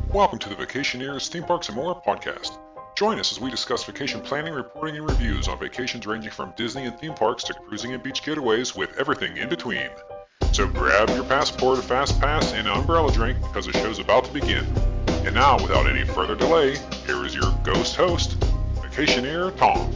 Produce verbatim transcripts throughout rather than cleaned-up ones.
Welcome to the Vacationeers, Theme Parks, and More podcast. Join us as we discuss vacation planning, reporting, and reviews on vacations ranging from Disney and theme parks to cruising and beach getaways with everything in between. So grab your passport, a fast pass, and an umbrella drink because the show's about to begin. And now, without any further delay, here is your ghost host, Vacationeer Tom.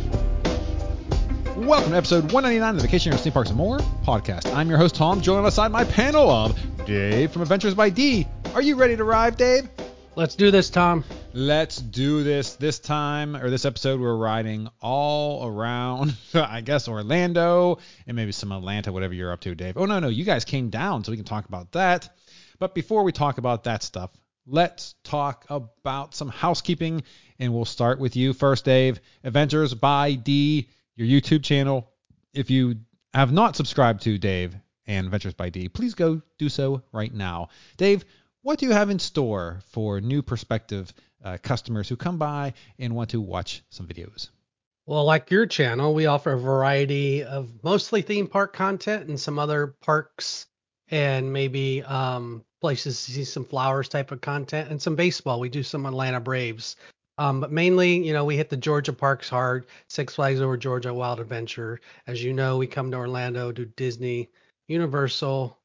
Welcome to episode one ninety-nine of the Vacationeers, Theme Parks, and More podcast. I'm your host, Tom, joined alongside my panel of Dave from Adventures by D. Are you ready to arrive, Dave? Let's do this, Tom. Let's do this. This time, or this episode, we're riding all around, I guess, Orlando and maybe some Atlanta, whatever you're up to, Dave. Oh, no, no, you guys came down, so we can talk about that. But before we talk about that stuff, let's talk about some housekeeping, and we'll start with you first, Dave. Adventures by D, your YouTube channel. If you have not subscribed to Dave and Adventures by D, please go do so right now. Dave, what do you have in store for new prospective uh, customers who come by and want to watch some videos? Well, like your channel, we offer a variety of mostly theme park content and some other parks and maybe um, places to see some flowers type of content and some baseball. We do some Atlanta Braves. Um, but mainly, you know, we hit the Georgia parks hard, Six Flags Over Georgia, Wild Adventure. As you know, we come to Orlando, do Disney, Universal,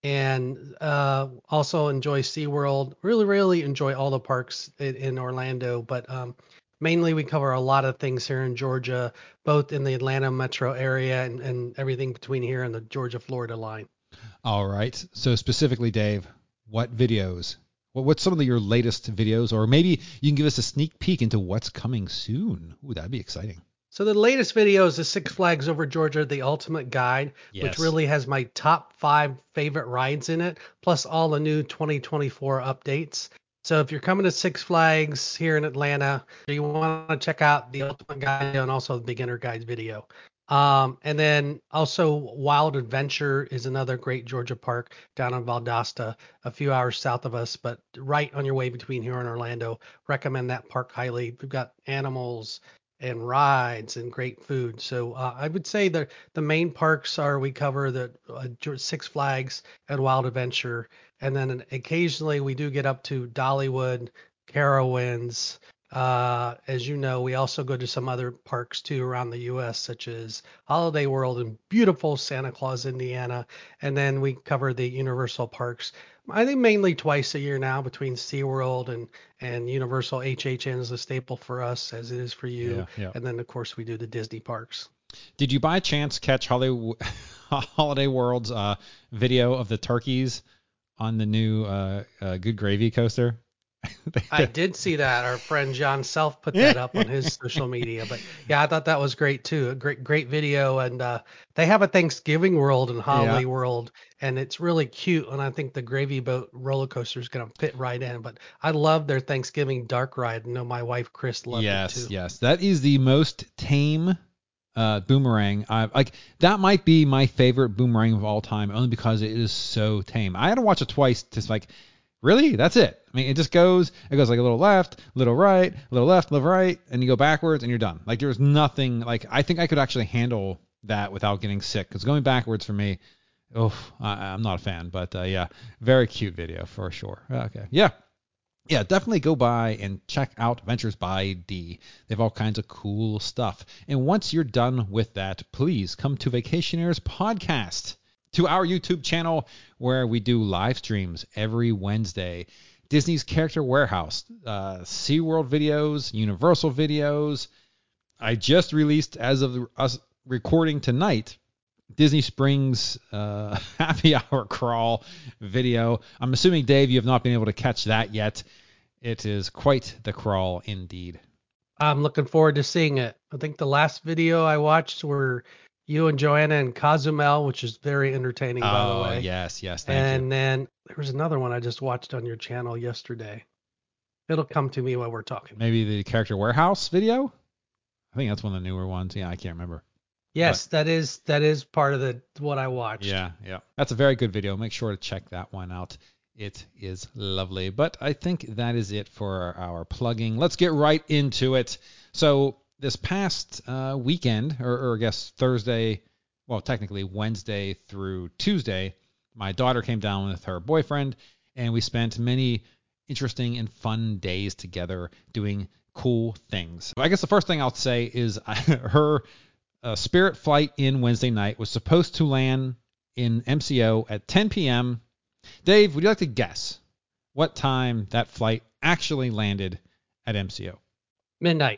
and uh, also enjoy SeaWorld. Really, really enjoy all the parks in, in Orlando, but um, mainly we cover a lot of things here in Georgia, both in the Atlanta metro area and, and everything between here and the Georgia-Florida line. All right. So specifically, Dave, what videos? What, what's some of the, your latest videos? Or maybe you can give us a sneak peek into what's coming soon. Ooh, that'd be exciting. So the latest video is the Six Flags Over Georgia, the Ultimate Guide, Yes. which really has my top five favorite rides in it, plus all the new twenty twenty-four updates. So if you're coming to Six Flags here in Atlanta, you want to check out the Ultimate Guide and also the Beginner Guide video. Um, and then also Wild Adventure is another great Georgia park down in Valdosta, a few hours south of us, but right on your way between here and Orlando. Recommend that park highly. We've got animals and rides and great food. So uh, I would say that the main parks are we cover the uh, Six Flags and Wild Adventure, and then occasionally we do get up to Dollywood, Carowinds. Uh, as you know, we also go to some other parks too around the U S, such as Holiday World in beautiful Santa Claus, Indiana, and then we cover the Universal parks. I think mainly twice a year now between SeaWorld and, and Universal. H H N is a staple for us, as it is for you. Yeah, yeah. And then, of course, we do the Disney parks. Did you by chance catch Holiday, Holiday World's uh, video of the turkeys on the new uh, uh, Good Gravy coaster? I did see that. Our friend John Self put that up on his social media. But yeah, I thought that was great too. A great, great video. And uh, they have a Thanksgiving World and Holiday Yeah. World, and it's really cute. And I think the Gravy Boat roller coaster is going to fit right in. But I love their Thanksgiving dark ride. I know my wife Chris loved yes, it too. Yes, that is the most tame uh, boomerang. I like that might be my favorite boomerang of all time, only because it is so tame. I had to watch it twice to like. Really? That's it. I mean, it just goes, it goes like a little left, little right, little left, little right, and you go backwards and you're done. Like there's nothing, like I think I could actually handle that without getting sick. Because going backwards for me, oh, I, I'm not a fan. But uh, yeah, very cute video for sure. Okay. Yeah. Yeah, definitely go by and check out Adventures by D. They have all kinds of cool stuff. And once you're done with that, please come to Vacationeers Podcast, to our YouTube channel where we do live streams every Wednesday. Disney's Character Warehouse, uh, SeaWorld videos, Universal videos. I just released, as of us recording tonight, Disney Springs uh, Happy Hour Crawl video. I'm assuming, Dave, you have not been able to catch that yet. It is quite the crawl indeed. I'm looking forward to seeing it. I think the last video I watched were you and Joanna and Cozumel, which is very entertaining, by the way. Oh, yes, yes, thank and you. then there was another one I just watched on your channel yesterday. It'll come to me while we're talking. Maybe the Character Warehouse video? I think that's one of the newer ones. Yeah, I can't remember. Yes, But, that is that is part of the what I watched. Yeah, yeah. That's a very good video. Make sure to check that one out. It is lovely. But I think that is it for our plugging. Let's get right into it. So this past uh, weekend, or, or I guess Thursday, well, technically Wednesday through Tuesday, my daughter came down with her boyfriend, and we spent many interesting and fun days together doing cool things. I guess the first thing I'll say is her uh, Spirit flight in Wednesday night was supposed to land in M C O at ten p.m. Dave, would you like to guess what time that flight actually landed at M C O? Midnight.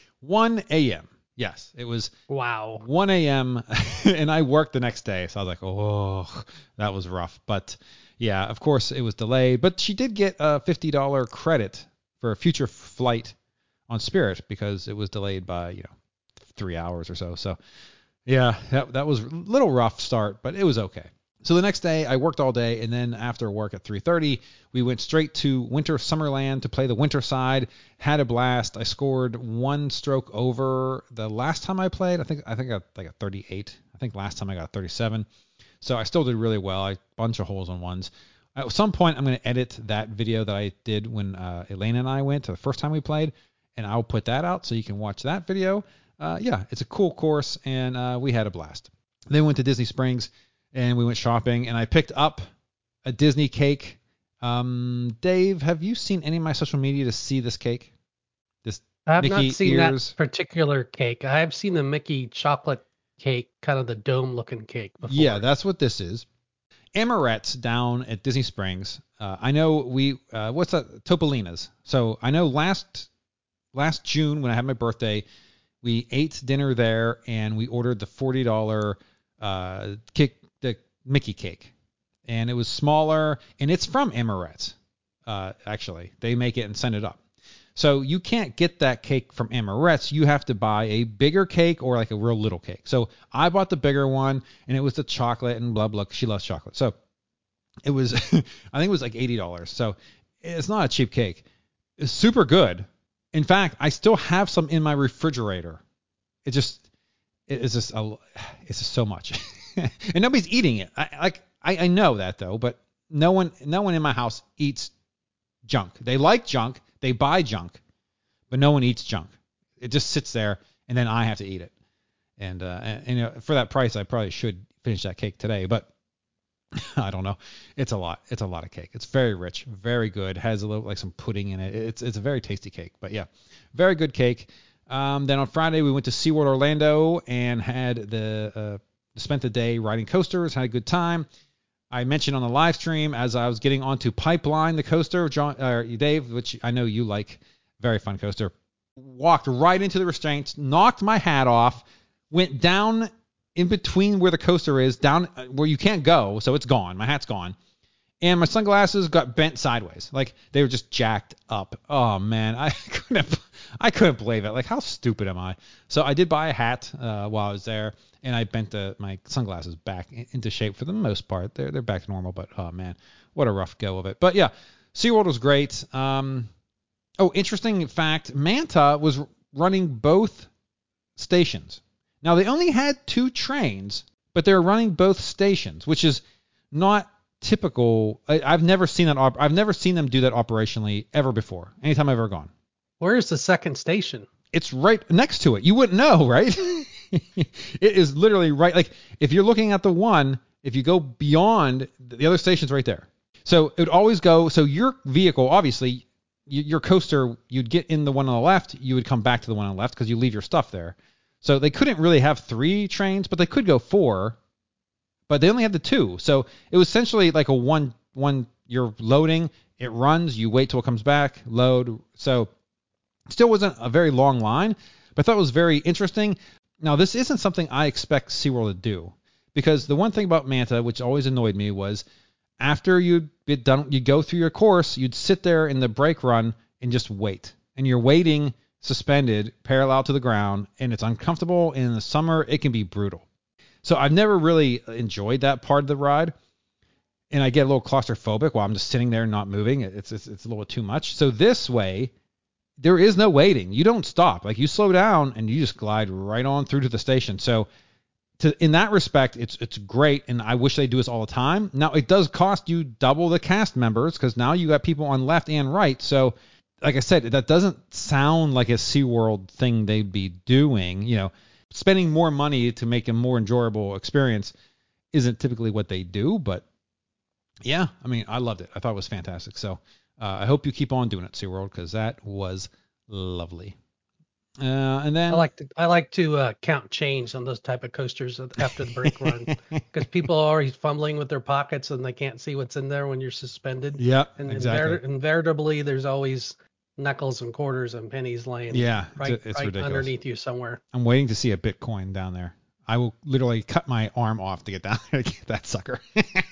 one a.m. Yes, it was Wow. one a.m. and I worked the next day, so I was like, oh, that was rough. But yeah, of course it was delayed, but she did get a fifty dollars credit for a future flight on Spirit because it was delayed by, you know, three hours or so. So yeah, that, that was a little rough start, but it was okay. So the next day I worked all day, and then after work at three thirty, we went straight to Winter Summerland to play the winter side. Had a blast. I scored one stroke over the last time I played. I think I think I got like a thirty-eight. I think last time I got a thirty-seven. So I still did really well. I bunch of holes on ones. At some point I'm going to edit that video that I did when uh, Elena and I went to the first time we played, and I'll put that out so you can watch that video. Uh, yeah, it's a cool course, and uh, we had a blast. Then we went to Disney Springs, and we went shopping, and I picked up a Disney cake. Um, Dave, have you seen any of my social media to see this cake? This I have Mickey not seen ears? that particular cake. I have seen the Mickey chocolate cake, kind of the dome looking cake before. Yeah, that's what this is. Amorette's down at Disney Springs. Uh, I know we, uh, what's that? Topolina's. So I know last last June when I had my birthday, we ate dinner there, and we ordered the forty dollars uh, cake, the Mickey cake. And it was smaller, and it's from Amorette's, uh, actually. They make it and send it up. So you can't get that cake from Amorette's. You have to buy a bigger cake or like a real little cake. So I bought the bigger one, and it was the chocolate and blah, blah. She loves chocolate. So it was, I think it was like eighty dollars. So it's not a cheap cake. It's super good. In fact, I still have some in my refrigerator. It just, it's just, a, it's just so much. And nobody's eating it. I, like, I, I know that though, but no one, no one in my house eats junk. They like junk. They buy junk, but no one eats junk. It just sits there, and then I have to eat it. And, uh, and, and you know, for that price, I probably should finish that cake today, but I don't know. It's a lot. It's a lot of cake. It's very rich, very good. Has a little like some pudding in it. It's it's a very tasty cake. But yeah, very good cake. Um, then on Friday we went to SeaWorld Orlando and had the uh, spent the day riding coasters. Had a good time. I mentioned on the live stream as I was getting onto Pipeline, the coaster, John, uh, Dave, which I know you like, very fun coaster. Walked right into the restraints, knocked my hat off, went down in between where the coaster is, down where you can't go, so it's gone. My hat's gone. And my sunglasses got bent sideways. Like, they were just jacked up. Oh, man, I couldn't I couldn't believe it. Like, how stupid am I? So I did buy a hat uh, while I was there, and I bent the, my sunglasses back into shape for the most part. They're, they're back to normal, but, oh, man, what a rough go of it. But, yeah, SeaWorld was great. Um, oh, interesting fact, Manta was running both stations. Now, they only had two trains, but they were running both stations, which is not typical. I, I've never seen that. Op- I've never seen them do that operationally ever before. Anytime I've ever gone. Where's the second station? It's right next to it. You wouldn't know, right? It is literally right. Like if you're looking at the one, if you go beyond, the other station's right there. So it would always go. So your vehicle, obviously, you, your coaster, you'd get in the one on the left. You would come back to the one on the left because you leave your stuff there. So they couldn't really have three trains, but they could go four. But they only had the two. So it was essentially like a one, one you're loading, it runs, you wait till it comes back, load. So it still wasn't a very long line, but I thought it was very interesting. Now, this isn't something I expect SeaWorld to do, because the one thing about Manta, which always annoyed me, was after you'd be done, you'd go through your course, you'd sit there in the brake run and just wait. And you're waiting suspended, parallel to the ground, and it's uncomfortable. And in the summer, it can be brutal. So I've never really enjoyed that part of the ride, and I get a little claustrophobic while I'm just sitting there not moving. It's it's, it's a little too much. So this way, there is no waiting. You don't stop. Like you slow down and you just glide right on through to the station. So to, in that respect, it's it's great, and I wish they do this all the time. Now it does cost you double the cast members because now you got people on left and right. So like I said, that doesn't sound like a SeaWorld thing they'd be doing. You know, spending more money to make a more enjoyable experience isn't typically what they do. But yeah, I mean, I loved it. I thought it was fantastic. So Uh, I hope you keep on doing it, SeaWorld, because that was lovely. Uh, and then I like to I like to uh, count change on those type of coasters after the brake run, because people are always fumbling with their pockets and they can't see what's in there when you're suspended. Yep, And exactly. inver- invariably, there's always nickels and quarters and pennies laying Yeah, it's, right it's right ridiculous. underneath you somewhere. I'm waiting to see a Bitcoin down there. I will literally cut my arm off to get down there to get that sucker.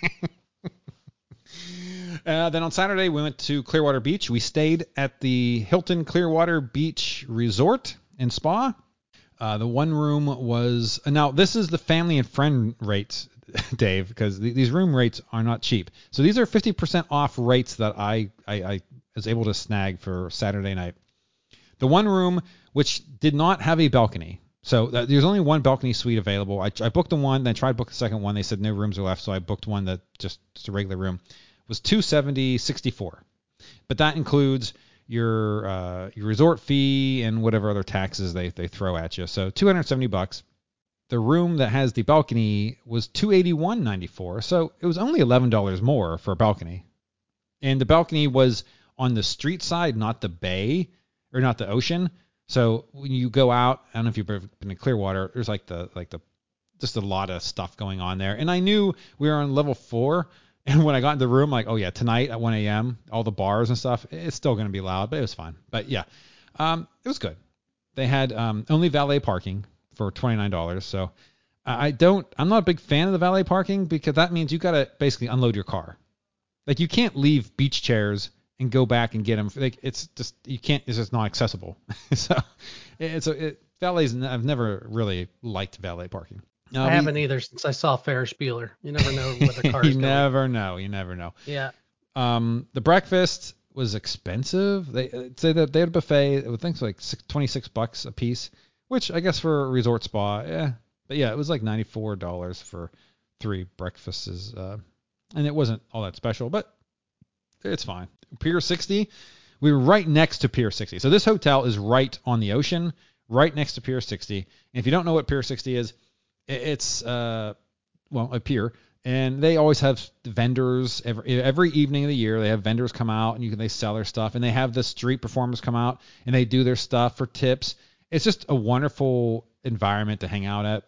uh, then on Saturday, we went to Clearwater Beach. We stayed at the Hilton Clearwater Beach Resort and Spa. Uh, the one room was... Now, this is the family and friend rates, Dave, because th- these room rates are not cheap. So these are fifty percent off rates that I, I, I was able to snag for Saturday night. The one room, which did not have a balcony. So uh, there's only one balcony suite available. I, I booked the one, then I tried to book the second one. They said no rooms are left, so I booked one that just, just a regular room. It was two hundred seventy dollars and sixty-four cents. But that includes your uh, your resort fee and whatever other taxes they, they throw at you. So two hundred seventy bucks. The room that has the balcony was two hundred eighty-one dollars and ninety-four cents. So it was only eleven dollars more for a balcony. And the balcony was on the street side, not the bay or not the ocean. So when you go out, I don't know if you've been to Clearwater, there's like the like the just a lot of stuff going on there. And I knew we were on level four. And when I got in the room, I'm like, oh yeah, tonight at one a.m., all the bars and stuff, it's still going to be loud, but it was fine. But yeah, um, it was good. They had um, only valet parking for twenty-nine dollars. So I don't, I'm not a big fan of the valet parking, because that means you got to basically unload your car. Like, you can't leave beach chairs and go back and get them. Like, it's just, you can't, it's just not accessible. So it's a, it, valets, I've never really liked valet parking. Uh, I we, haven't either since I saw Ferris Bueller. You never know where the car's you going. never know. You never know. Yeah. Um, the breakfast was expensive. They say that they had a buffet. I would think it's like six, twenty-six bucks a piece, which I guess for a resort spa, yeah. But yeah, it was like ninety-four dollars for three breakfasts. Uh, and it wasn't all that special, but it's fine. Pier sixty, we were right next to Pier sixty. So this hotel is right on the ocean, right next to Pier sixty. And if you don't know what Pier sixty is, it's, uh, well, a pier. And they always have vendors every every evening of the year. They have vendors come out and you can they sell their stuff. And they have the street performers come out and they do their stuff for tips. It's just a wonderful environment to hang out at.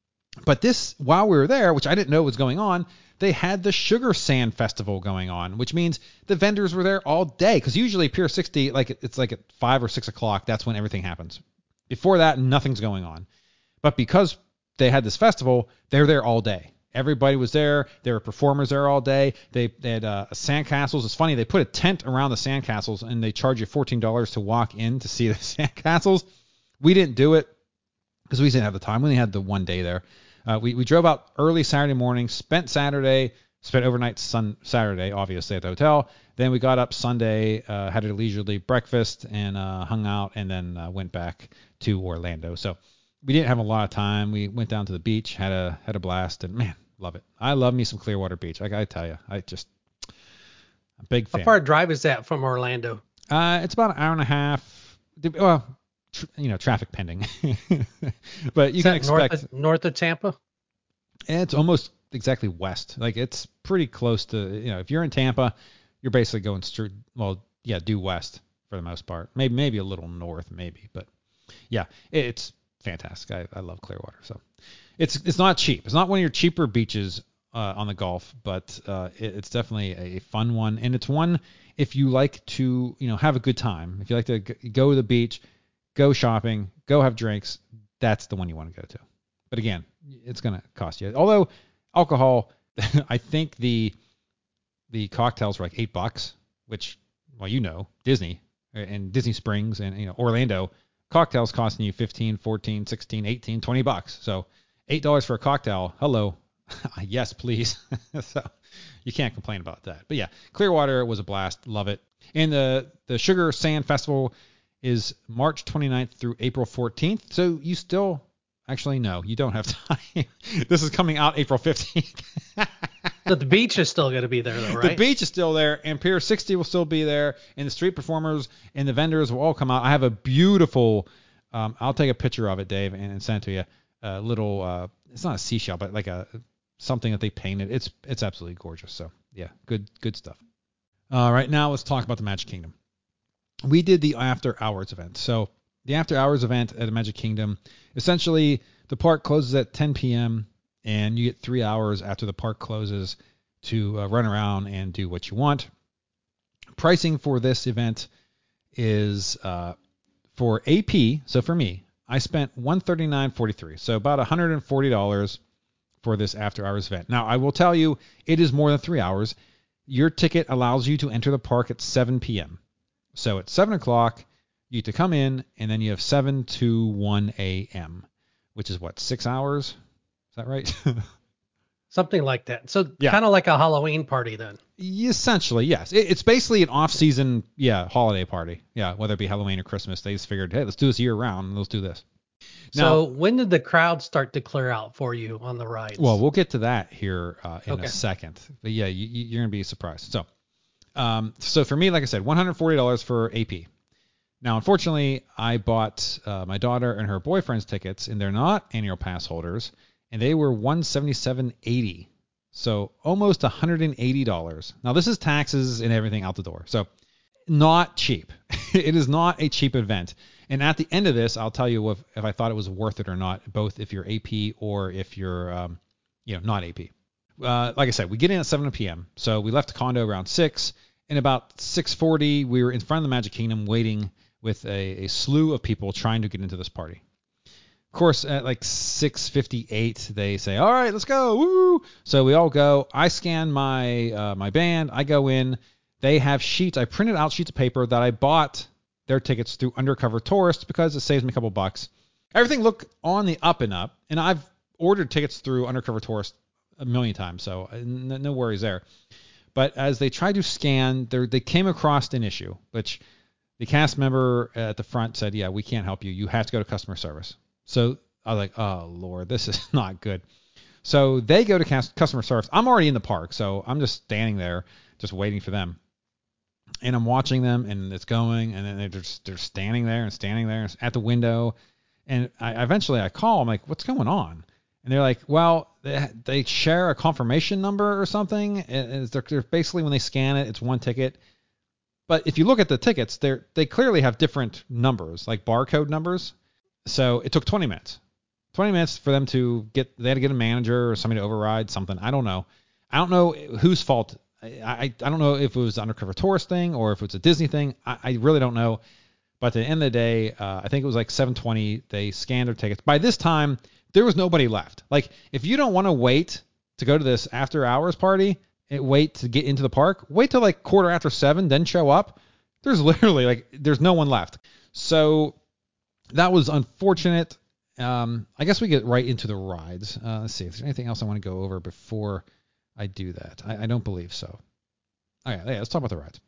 But this, while we were there, which I didn't know was going on, they had the Sugar Sand Festival going on, which means the vendors were there all day. Because usually Pier sixty, like it's like at five or six o'clock, that's when everything happens. Before that, nothing's going on. But because they had this festival, they're there all day. Everybody was there. There were performers there all day. They, they had uh, sandcastles. It's funny. They put a tent around the sandcastles and they charge you fourteen dollars to walk in to see the sandcastles. We didn't do it because we didn't have the time. We only had the one day there. Uh, we, we drove out early Saturday morning, spent Saturday, spent overnight sun, Saturday, obviously, at the hotel. Then we got up Sunday, uh, had a leisurely breakfast, and uh, hung out, and then uh, went back to Orlando. So we didn't have a lot of time. We went down to the beach, had a had a blast, and man, love it. I love me some Clearwater Beach. I gotta tell you, I just a big fan. How far a drive is that from Orlando? Uh, it's about an hour and a half. Well, tr- you know, traffic pending, but you Is can that expect north of, north of Tampa? it's almost exactly west. Like it's pretty close to, you know, if you're in Tampa, you're basically going straight. Well, yeah, due west for the most part. Maybe maybe a little north, maybe, but yeah, it's fantastic. I, I love Clearwater. So it's it's not cheap. It's not one of your cheaper beaches uh, on the Gulf, but uh, it, it's definitely a fun one. And it's one if you like to, you know, have a good time. If you like to g- go to the beach, go shopping, go have drinks, that's the one you want to go to. But again, it's going to cost you. Although alcohol, I think the the cocktails were like eight bucks, which, well, you know, Disney and Disney Springs and, you know, Orlando, cocktails costing you fifteen, fourteen, sixteen, eighteen, twenty bucks. So eight dollars for a cocktail. Hello. Yes, please. So you can't complain about that. But yeah, Clearwater was a blast. Love it. And the, the Sugar Sand Festival is March twenty-ninth through April fourteenth. So you still, actually, no, you don't have time. This is coming out April fifteenth. But the beach is still going to be there, though, right? The beach is still there, and Pier sixty will still be there, and the street performers and the vendors will all come out. I have a beautiful, um, I'll take a picture of it, Dave, and, and send it to you. A little, uh, it's not a seashell, but like a something that they painted. It's it's absolutely gorgeous. So yeah, good good stuff. All right, now let's talk about the Magic Kingdom. We did the after hours event. So the after hours event at the Magic Kingdom, essentially the park closes at ten p.m. and you get three hours after the park closes to uh, run around and do what you want. Pricing for this event is uh, for A P. So for me, I spent one hundred thirty-nine dollars and forty-three cents. So about one hundred forty dollars for this after hours event. Now, I will tell you, it is more than three hours. Your ticket allows you to enter the park at seven p.m. So at seven o'clock, you get to come in, and then you have seven to one a.m., which is what, six hours? Is that right? Something like that. So Yeah. kind of like a Halloween party then. Essentially, yes. It, it's basically an off-season, yeah, holiday party. Yeah, whether it be Halloween or Christmas. They just figured, hey, let's do this year-round, and let's do this. So Now, when did the crowd start to clear out for you on the rides? well, we'll get to that here uh, in Okay. a second. But yeah, you, you- you're going to be surprised. So, um, so for me, like I said, one hundred forty dollars for A P. Now, unfortunately, I bought uh, my daughter and her boyfriend's tickets, and they're not annual pass holders, and they were one hundred seventy-seven dollars and eighty cents. So almost one hundred eighty dollars. Now, this is taxes and everything out the door. So not cheap. It is not a cheap event. And at the end of this, I'll tell you if, if I thought it was worth it or not, both if you're A P or if you're, um, you know, not A P. Uh, like I said, we get in at seven p.m. So we left the condo around six. And about six forty, we were in front of the Magic Kingdom waiting with a, a slew of people trying to get into this party. Of course, at like six fifty-eight, they say, all right, let's go. Woo! So we all go. I scan my uh, my band. I go in. They have sheets. I printed out sheets of paper that I bought their tickets through Undercover Tourist because it saves me a couple bucks. Everything looked on the up and up, and I've ordered tickets through Undercover Tourist a million times, so no, no worries there. But as they tried to scan, they came across an issue, which the cast member at the front said, yeah, we can't help you. You have to go to customer service. So I was like, oh, Lord, this is not good. So they go to cast, customer service. I'm already in the park, so I'm just standing there just waiting for them. And I'm watching them, and it's going, and then they're just they're standing there and standing there at the window. And I eventually I call. I'm like, what's going on? And they're like, well, they, they share a confirmation number or something. And they're, they're basically, when they scan it, it's one ticket. But if you look at the tickets, they they clearly have different numbers, like barcode numbers. So it took twenty minutes. twenty minutes for them to get, they had to get a manager or somebody to override something. I don't know. I don't know whose fault. I, I, I don't know if it was an Undercover Tourist thing or if it's a Disney thing. I, I really don't know. But at the end of the day, uh, I think it was like seven twenty. They scanned their tickets. By this time, there was nobody left. Like, if you don't want to wait to go to this after hours party and wait to get into the park, wait till like quarter after seven, then show up. There's literally like, there's no one left. So that was unfortunate. Um, I guess we get right into the rides. Uh, let's see if there's anything else I want to go over before I do that. I, I don't believe so. Okay, yeah, let's talk about the rides.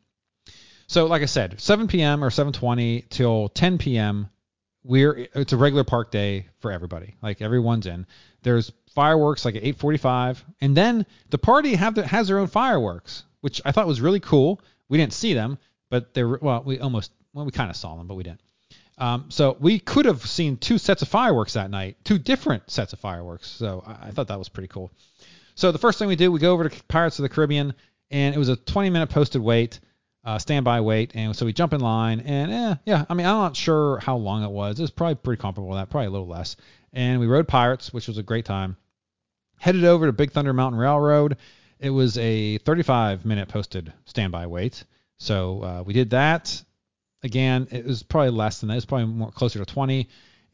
So like I said, seven p.m. or seven twenty till ten p.m. We're it's a regular park day for everybody. Like, everyone's in. There's fireworks like at eight forty-five, and then the party have the, has their own fireworks, which I thought was really cool. We didn't see them, but they were, well, we almost well we kind of saw them, but we didn't. Um, so we could have seen two sets of fireworks that night, two different sets of fireworks. So I, I thought that was pretty cool. So the first thing we do, we go over to Pirates of the Caribbean, and it was a twenty minute posted wait. Uh, standby wait, and so we jump in line, and eh, yeah, I mean, I'm not sure how long it was. It was probably pretty comparable to that, probably a little less. And we rode Pirates, which was a great time. Headed over to Big Thunder Mountain Railroad. It was a thirty-five minute posted standby wait, so uh, we did that. Again, it was probably less than that. It was probably more closer to twenty.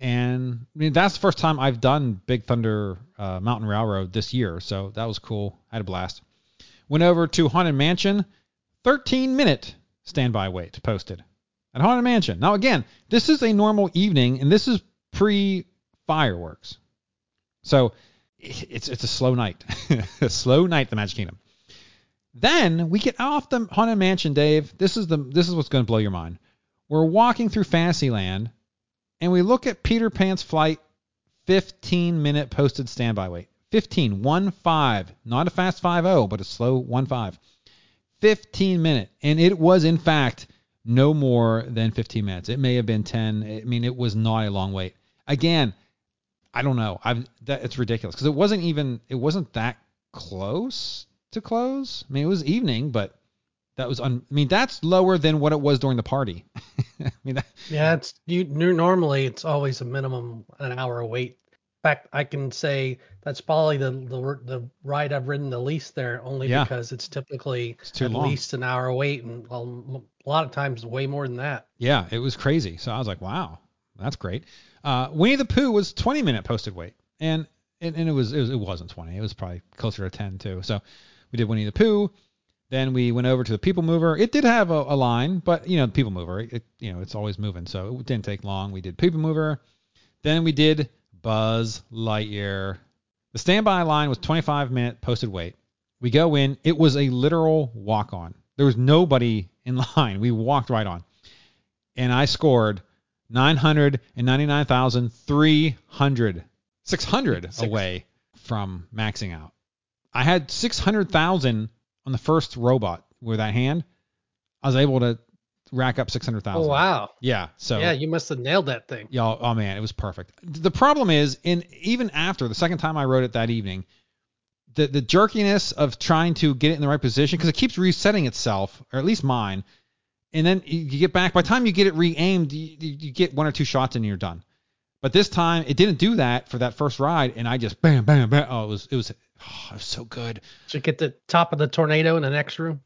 And I mean, that's the first time I've done Big Thunder uh, Mountain Railroad this year, so that was cool. I had a blast. Went over to Haunted Mansion. thirteen minute standby wait posted at Haunted Mansion. Now, again, this is a normal evening, and this is pre-fireworks. So it's it's a slow night. A slow night at the Magic Kingdom. Then we get off the Haunted Mansion, Dave. This is the this is what's going to blow your mind. We're walking through Fantasyland, and we look at Peter Pan's Flight, fifteen minute posted standby wait. fifteen, one five, not a fast five oh, but a slow one five. fifteen minute, and it was in fact no more than fifteen minutes. It may have been ten. I mean, it was not a long wait. Again, I don't know. I've that it's ridiculous because it wasn't even it wasn't that close to close. I mean, it was evening, but That was, un- I mean, that's lower than what it was during the party. I mean, that, Yeah, it's you. Normally, it's always a minimum an hour wait. In fact, I can say that's probably the the, the ride I've ridden the least there, only Yeah. because it's typically It's too at long. least an hour wait, and well, a lot of times way more than that. yeah, it was crazy. So I was like, wow, that's great. Uh, Winnie the Pooh was twenty minute posted wait, and and, and it was, it was it wasn't twenty. It was probably closer to ten too. So we did Winnie the Pooh. Then we went over to the People Mover. It did have a, a line, but you know, the People Mover, it, you know, it's always moving, so it didn't take long. We did People Mover. Then we did Buzz Lightyear. The standby line was twenty-five minute posted wait. We go in. It was a literal walk on. There was nobody in line. We walked right on, and I scored nine hundred ninety-nine thousand three hundred, six hundred Six. away from maxing out. I had six hundred thousand on the first robot with that hand. I was able to rack up six hundred thousand. Oh wow! Yeah. So Yeah, you must have nailed that thing. y'all, oh man, it was perfect. The problem is, in even after the second time I rode it that evening, the the jerkiness of trying to get it in the right position, because it keeps resetting itself, or at least mine, and then you, you get back. By the time you get it re-aimed, you, you get one or two shots and you're done. But this time it didn't do that for that first ride, and I just bam, bam, bam. Oh, it was it was, oh, it was so good. Did you get the top of the tornado in the next room?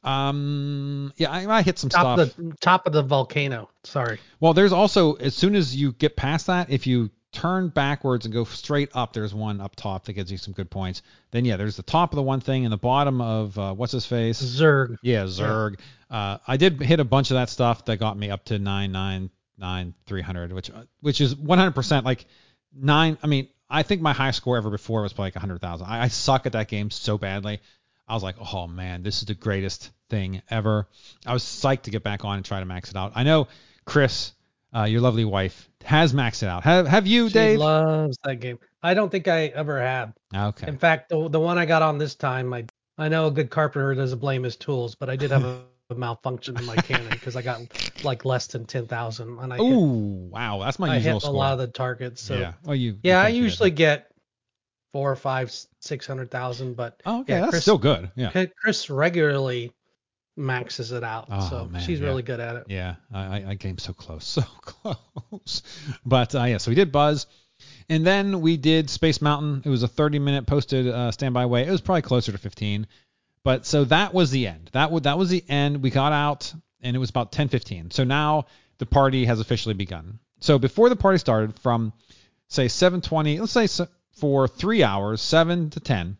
Um, yeah, I, I hit some Top stuff. of the top of the volcano. Sorry. Well, there's also, as soon as you get past that, if you turn backwards and go straight up, there's one up top that gives you some good points. Then yeah, there's the top of the one thing and the bottom of uh, what's his face? Zurg. Yeah, Zurg. Yeah. Uh, I did hit a bunch of that stuff that got me up to nine nine nine three hundred, which which is one hundred percent like nine. I mean, I think my high score ever before was probably like one hundred thousand. I, I suck at that game so badly. I was like, oh man, this is the greatest thing ever. I was psyched to get back on and try to max it out. I know Chris, uh, your lovely wife, has maxed it out. Have Have you, She Dave? loves that game. I don't think I ever have. Okay. In fact, the the one I got on this time, I I know a good carpenter doesn't blame his tools, but I did have a, a malfunction in my cannon because I got like less than ten thousand, and I hit, Ooh, wow, that's my I usual hit a score. lot of the targets. So yeah. Well, you. yeah, you I think you did. usually get four or five, six hundred thousand, but Oh, okay, yeah, that's Chris, still good. Yeah. Chris regularly maxes it out, Oh, so man, she's yeah. really good at it. Yeah, I, I, I came so close, so close. But uh, yeah, so we did Buzz, and then we did Space Mountain. It was a thirty minute posted uh, standby wait. It was probably closer to fifteen. But so that was the end. That would that was the end. We got out, and it was about ten fifteen. So now the party has officially begun. So before the party started, from say seven twenty, let's say so, for three hours, seven to ten,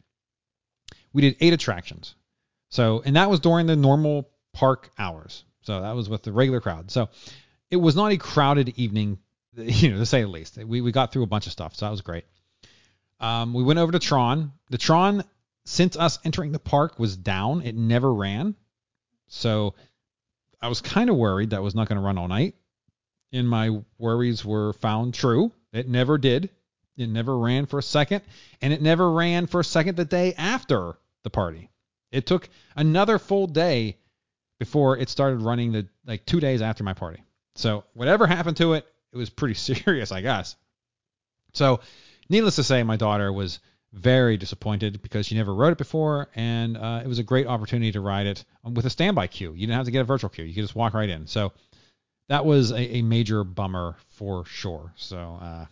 we did eight attractions. So, and that was during the normal park hours. So that was with the regular crowd. So it was not a crowded evening, you know, to say the least. We we got through a bunch of stuff, so that was great. Um, we went over to Tron. The Tron, since us entering the park, was down. It never ran. So I was kind of worried that was not going to run all night. And my worries were found true. It never did. It never ran for a second. And it never ran for a second the day after the party. It took another full day before it started running, the like two days after my party. So whatever happened to it, it was pretty serious, I guess. So needless to say, my daughter was very disappointed because she never rode it before, and uh, it was a great opportunity to ride it with a standby queue. You didn't have to get a virtual queue. You could just walk right in. So that was a, a major bummer for sure. So uh,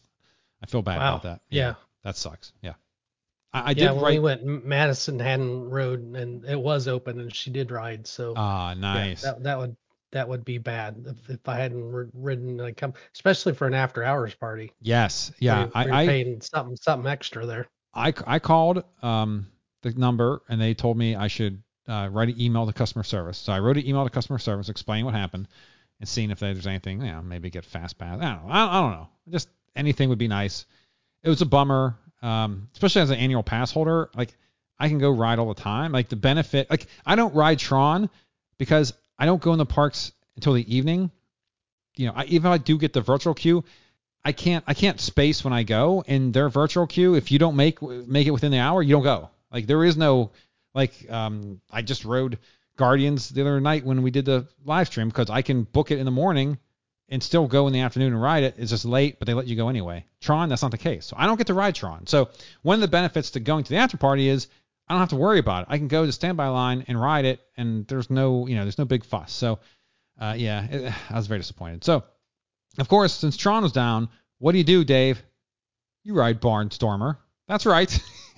I feel bad Wow. about that. Yeah. That sucks. Yeah. I, I yeah, did when ride. we went, M- Madison hadn't rode, and it was open, and she did ride. So Ah, yeah, nice. that that would that would be bad if, if I hadn't ri- ridden like come, especially for an after hours party. Yes. Yeah. Where you're I, I, paying something something extra there. I, I called um, the number, and they told me I should uh, write an email to customer service. So I wrote an email to customer service explaining what happened and seeing if there's anything, you know, maybe get fast pass. I don't know. I, I don't know. Just anything would be nice. It was a bummer, um, especially as an annual pass holder. Like, I can go ride all the time. Like, the benefit, like, I don't ride Tron because I don't go in the parks until the evening. You know, I, even if I do get the virtual queue, I can't I can't space when I go in their virtual queue. If you don't make make it within the hour, you don't go. Like, there is no, like, um, I just rode Guardians the other night when we did the live stream because I can book it in the morning and still go in the afternoon and ride it. It's just late, but they let you go anyway. Tron, that's not the case. So I don't get to ride Tron. So one of the benefits to going to the after party is I don't have to worry about it. I can go to standby line and ride it, and there's no, you know, there's no big fuss. So, uh, yeah, it, I was very disappointed. So, of course, since Tron was down, what do you do, Dave? You ride Barnstormer. That's right.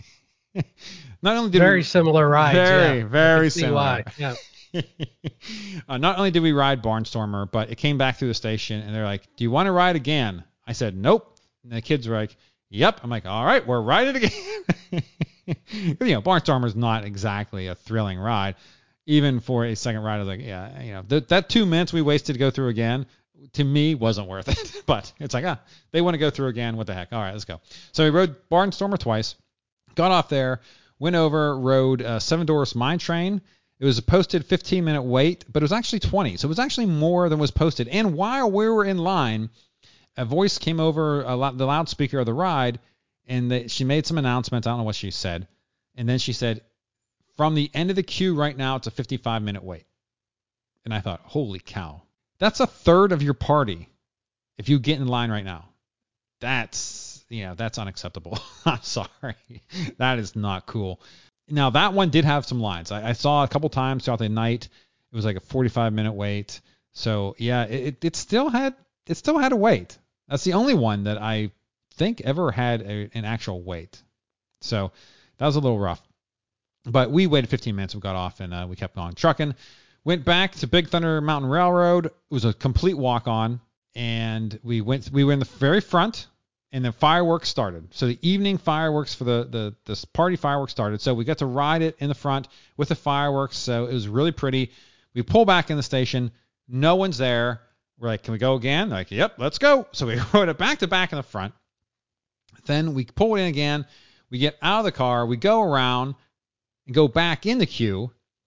Not only did very we, similar rides. very, yeah. very See similar. why. Yeah. uh, not only did we ride Barnstormer, but it came back through the station, and they're like, "Do you want to ride again?" I said, "Nope." And the kids were like, "Yep." I'm like, "All right, we're riding again." You know, Barnstormer's not exactly a thrilling ride. Even for a second ride, I was like, yeah, you know, th- that two minutes we wasted to go through again, to me, wasn't worth it. But it's like, ah, they want to go through again. What the heck? All right, let's go. So we rode Barnstormer twice, got off there, went over, rode uh, Seven Dwarfs Mine Train. It was a posted fifteen minute wait, but it was actually twenty. So it was actually more than was posted. And while we were in line, a voice came over a lo- the loudspeaker of the ride, and they, she made some announcements. I don't know what she said. And then she said, from the end of the queue right now, it's a fifty-five minute wait. And I thought, holy cow. That's a third of your party if you get in line right now. That's, yeah, that's unacceptable. I'm sorry. That is not cool. Now, that one did have some lines. I, I saw a couple times throughout the night. It was like a forty-five minute wait. So, yeah, it, it still had it still had a wait. That's the only one that I think ever had a, an actual wait. So that was a little rough. But we waited fifteen minutes. We got off, and uh, we kept on trucking. Went back to Big Thunder Mountain Railroad. It was a complete walk-on, and we went. We were in the very front, and the fireworks started. So the evening fireworks for the the this party fireworks started. So we got to ride it in the front with the fireworks. So it was really pretty. We pull back in the station. No one's there. We're like, can we go again? They're like, yep, let's go. So we rode it back to back in the front. Then we pull it in again. We get out of the car. We go around and go back in the queue,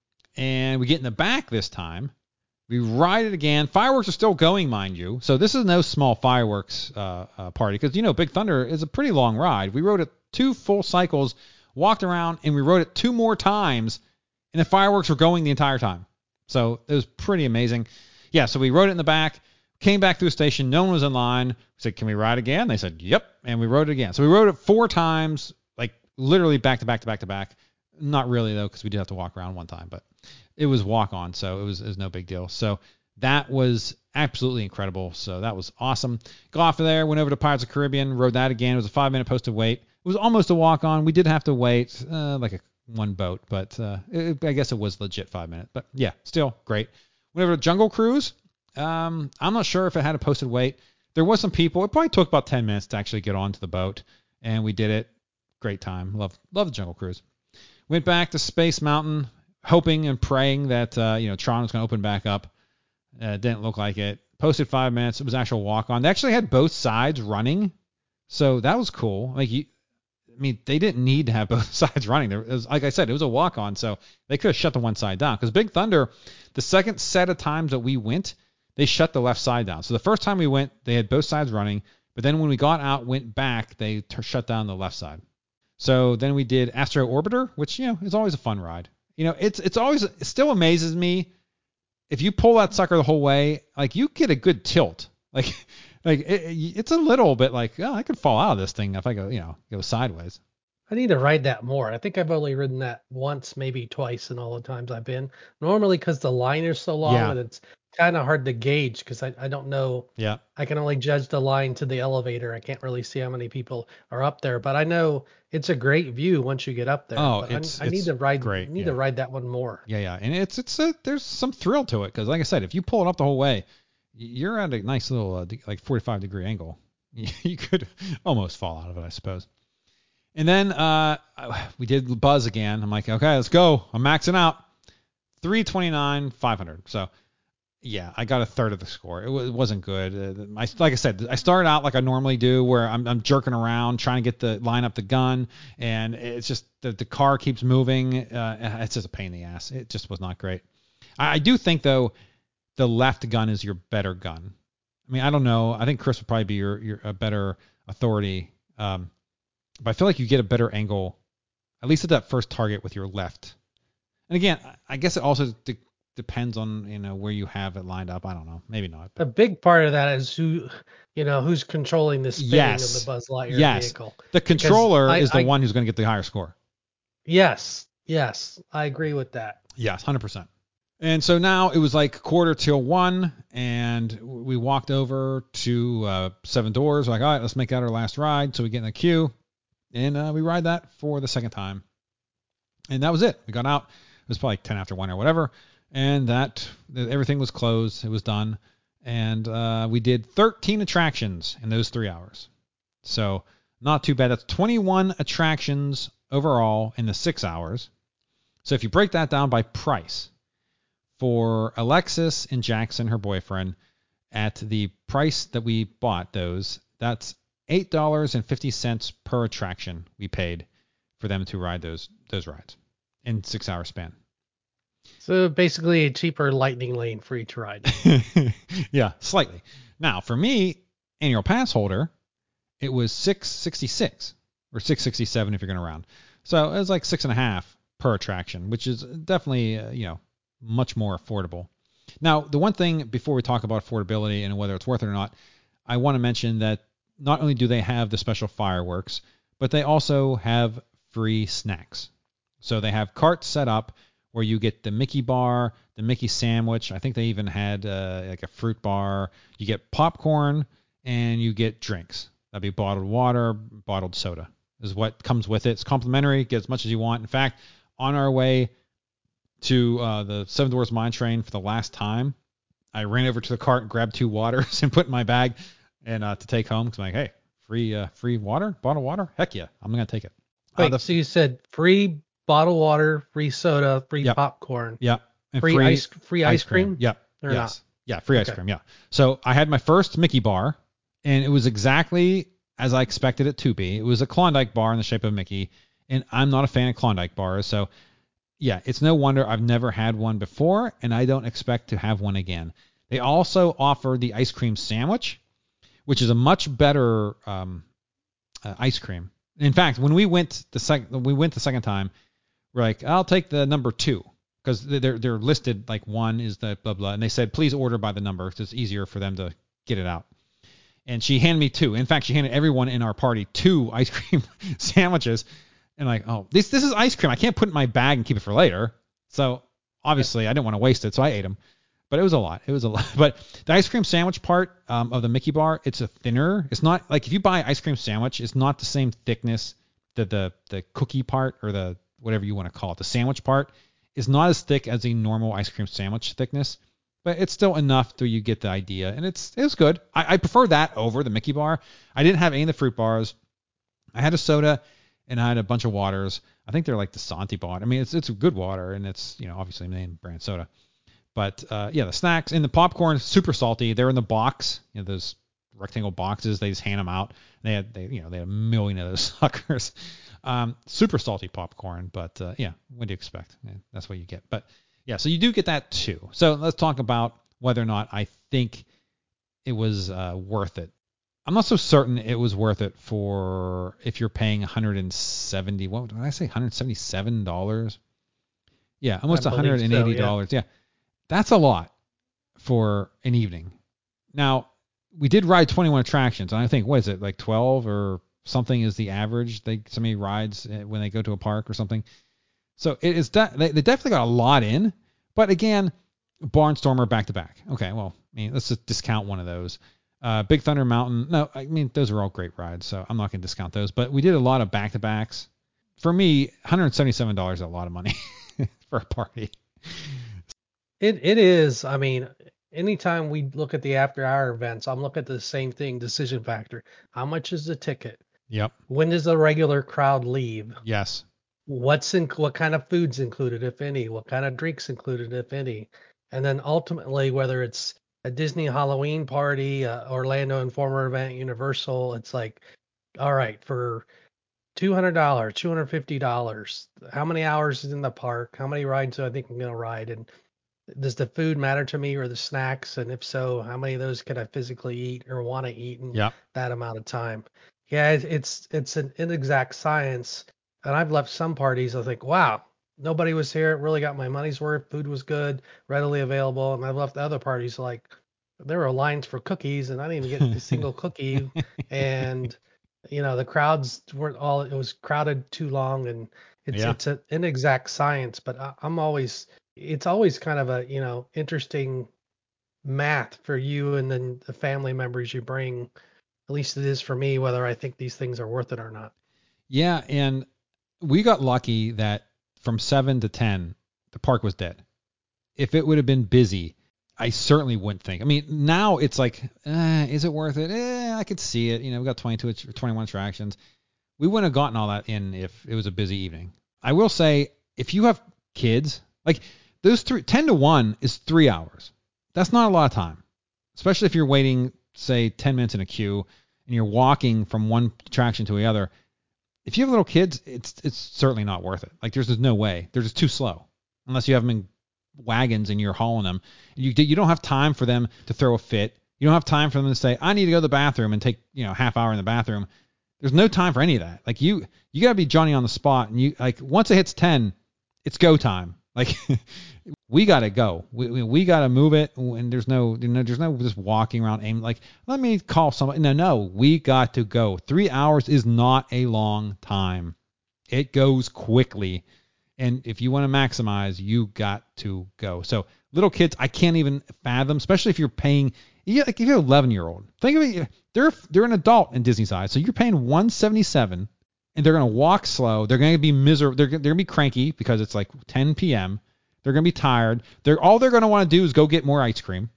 and we get in the back this time. We ride it again. Fireworks are still going, mind you. So this is no small fireworks uh, uh, party because, you know, Big Thunder is a pretty long ride. We rode it two full cycles, walked around, and we rode it two more times, and the fireworks were going the entire time. So it was pretty amazing. Yeah, so we rode it in the back, came back through the station. No one was in line. We said, can we ride again? They said, yep, and we rode it again. So we rode it four times, like literally back to back to back to back. Not really, though, because we did have to walk around one time, but it was walk on, so it was, it was no big deal. So that was absolutely incredible. So that was awesome. Got off of there, went over to Pirates of the Caribbean, rode that again. It was a five-minute posted wait. It was almost a walk on. We did have to wait uh, like a one boat, but uh, it, I guess it was legit five minutes. But yeah, still great. Went over to Jungle Cruise. Um, I'm not sure if it had a posted wait. There was some people. It probably took about ten minutes to actually get onto the boat, and we did it. Great time. Love love the Jungle Cruise. Went back to Space Mountain, hoping and praying that uh, you know Tron was going to open back up. Uh, didn't look like it. Posted five minutes. It was actual walk on. They actually had both sides running, so that was cool. Like you, I mean, they didn't need to have both sides running. There was, like I said, it was a walk on, so they could have shut the one side down. Because Big Thunder, the second set of times that we went, they shut the left side down. So the first time we went, they had both sides running, but then when we got out, went back, they t- shut down the left side. So then we did Astro Orbiter, which, you know, is always a fun ride. You know, it's it's always, it still amazes me. If you pull that sucker the whole way, like you get a good tilt. Like, like it, it's a little bit like, oh, I could fall out of this thing if I go, you know, go sideways. I need to ride that more. I think I've only ridden that once, maybe twice in all the times I've been. Normally because the line is so long Yeah. and it's kind of hard to gauge because I, I don't know. Yeah. I can only judge the line to the elevator. I can't really see how many people are up there, but I know it's a great view once you get up there. Oh, but it's- I, I need it's to ride great, need yeah. to ride that one more. Yeah, yeah, and it's it's a, there's some thrill to it because, like I said, if you pull it up the whole way, you're at a nice little uh, like forty-five degree angle. You could almost fall out of it, I suppose. And then uh, we did Buzz again. I'm like, okay, let's go. I'm maxing out. three twenty-nine, five hundred. So yeah, I got a third of the score. It, w- it wasn't good. Uh, I, like I said, I started out like I normally do, where I'm, I'm jerking around trying to get the line up the gun, and it's just the, the car keeps moving. Uh, it's just a pain in the ass. It just was not great. I, I do think though, the left gun is your better gun. I mean, I don't know. I think Chris would probably be your, your a better authority. Um, but I feel like you get a better angle, at least at that first target with your left. And again, I guess it also de- depends on, you know, where you have it lined up. I don't know. Maybe not. A big part of that is who, you know, who's controlling the spinning Yes. of the Buzz Lightyear Yes. vehicle. The controller I- is the I- one who's going to get the higher score. Yes, Yes, I agree with that. Yes, one hundred percent. And so now it was like quarter till one, and we walked over to uh, Seven Doors. We're like, all right, let's make that our last ride. So we get in the queue, and uh, we ride that for the second time. And that was it. We got out. It was probably like ten after one or whatever, and that everything was closed. It was done, and uh, we did thirteen attractions in those three hours. So not too bad. That's twenty-one attractions overall in the six hours. So if you break that down by price, for Alexis and Jackson, her boyfriend, at the price that we bought those, that's eight dollars and fifty cents per attraction we paid for them to ride those those rides in six hour span. So basically a cheaper lightning lane for each ride. Yeah, slightly. Now, for me, annual pass holder, it was six sixty-six or six sixty-seven if you're going to round. So it was like six and a half per attraction, which is definitely, uh, you know, much more affordable. Now, the one thing before we talk about affordability and whether it's worth it or not, I want to mention that not only do they have the special fireworks, but they also have free snacks. So they have carts set up where you get the Mickey bar, the Mickey sandwich. I think they even had uh, like a fruit bar. You get popcorn and you get drinks. That'd be bottled water, bottled soda is what comes with it. It's complimentary. Get as much as you want. In fact, on our way to uh, the Seven Dwarfs Mine Train for the last time, I ran over to the cart and grabbed two waters and put in my bag and uh, to take home because I'm like, hey, free uh, free water, bottled water, heck yeah, I'm gonna take it. Wait, uh, the, so you said free bottled water, free soda, free yep, popcorn, yep, and free, free ice, free ice cream? cream? Yep, Or yes, not? yeah, free ice Okay. cream, yeah. So I had my first Mickey bar, and it was exactly as I expected it to be. It was a Klondike bar in the shape of Mickey, and I'm not a fan of Klondike bars, so yeah, it's no wonder I've never had one before, and I don't expect to have one again. They also offer the ice cream sandwich, which is a much better um, uh, ice cream. In fact, when we went the sec- we went the second time, we're like, I'll take the number two because they're they're listed like one is the blah blah, and they said please order by the number because it's easier for them to get it out. And she handed me two. In fact, she handed everyone in our party two ice cream sandwiches. And like, oh, this this is ice cream. I can't put it in my bag and keep it for later. So obviously, I didn't want to waste it, so I ate them. But it was a lot. It was a lot. But the ice cream sandwich part um, of the Mickey bar, it's a thinner. It's not like if you buy ice cream sandwich, it's not the same thickness that the the cookie part or the whatever you want to call it, the sandwich part is not as thick as a normal ice cream sandwich thickness. But it's still enough so you get the idea, and it's it was good. I, I prefer that over the Mickey bar. I didn't have any of the fruit bars. I had a soda and I had a bunch of waters. I think they're like the Santi bar. I mean, it's it's good water, and it's you know obviously name brand soda. But uh, yeah, the snacks and the popcorn super salty. They're in the box, you know those rectangle boxes. They just hand them out. They had they you know they had a million of those suckers. Um, super salty popcorn, but uh, yeah, what do you expect? Yeah, that's what you get. But yeah, so you do get that too. So let's talk about whether or not I think it was uh, worth it. I'm not so certain it was worth it for if you're paying one hundred seventy. What did I say? one hundred seventy-seven dollars. Yeah, almost I believe one hundred eighty dollars. so, yeah. yeah, that's a lot for an evening. Now we did ride twenty-one attractions, and I think what is it like twelve or something is the average they somebody rides when they go to a park or something. So it is de- they, they definitely got a lot in, but again, Barnstormer back to back. Okay, well, I mean, let's just discount one of those. Uh, Big Thunder Mountain. No, I mean, those are all great rides, so I'm not going to discount those. But we did a lot of back to backs. For me, one hundred seventy-seven dollars is a lot of money for a party. It it is. I mean, anytime we look at the after hour events, I'm looking at the same thing, decision factor. How much is the ticket? Yep. When does the regular crowd leave? Yes. What's in what kind of foods included, if any? What kind of drinks included, if any? And then ultimately, whether it's a Disney Halloween party, uh, Orlando Informer event, Universal, it's like, all right, for two hundred dollars, two hundred fifty dollars, how many hours is in the park? How many rides do I think I'm gonna ride? And does the food matter to me or the snacks? And if so, how many of those can I physically eat or want to eat in Yep. that amount of time? Yeah, it's it's, it's an inexact science. And I've left some parties, I think, wow, nobody was here. Really got my money's worth. Food was good, readily available. And I've left other parties like there were lines for cookies and I didn't even get a single cookie. And you know, the crowds weren't all, it was crowded too long. And It's Yeah. it's a, an exact science, but I, I'm always it's always kind of a you know interesting math for you and then the family members you bring. At least it is for me, whether I think these things are worth it or not. Yeah, and we got lucky that from seven to ten, the park was dead. If it would have been busy, I certainly wouldn't think. I mean, now it's like, eh, is it worth it? Eh, I could see it. You know, we got twenty-two, twenty-one attractions. We wouldn't have gotten all that in if it was a busy evening. I will say, if you have kids, like those three, ten to one is three hours. That's not a lot of time, especially if you're waiting, say, ten minutes in a queue and you're walking from one attraction to the other. If you have little kids, it's it's certainly not worth it. Like there's just no way. They're just too slow unless you have them in wagons and you're hauling them. You you don't have time for them to throw a fit. You don't have time for them to say, I need to go to the bathroom and take, you know, a half hour in the bathroom. There's no time for any of that. Like you you got to be Johnny on the spot, and you like once it hits ten, it's go time. Like we got to go. We we, we got to move it, and there's no you know, there's no just walking around aiming like let me call somebody. No, no, we got to go. Three hours is not a long time. It goes quickly. And if you want to maximize, you got to go. So little kids, I can't even fathom, especially if you're paying, you like if you're an eleven year old, think of it, they're, they're an adult in Disney's eyes. So you're paying one hundred seventy-seven dollars and they're going to walk slow. They're going to be miserable. They're, they're going to be cranky because it's like ten p.m. They're going to be tired. They're all they're going to want to do is go get more ice cream.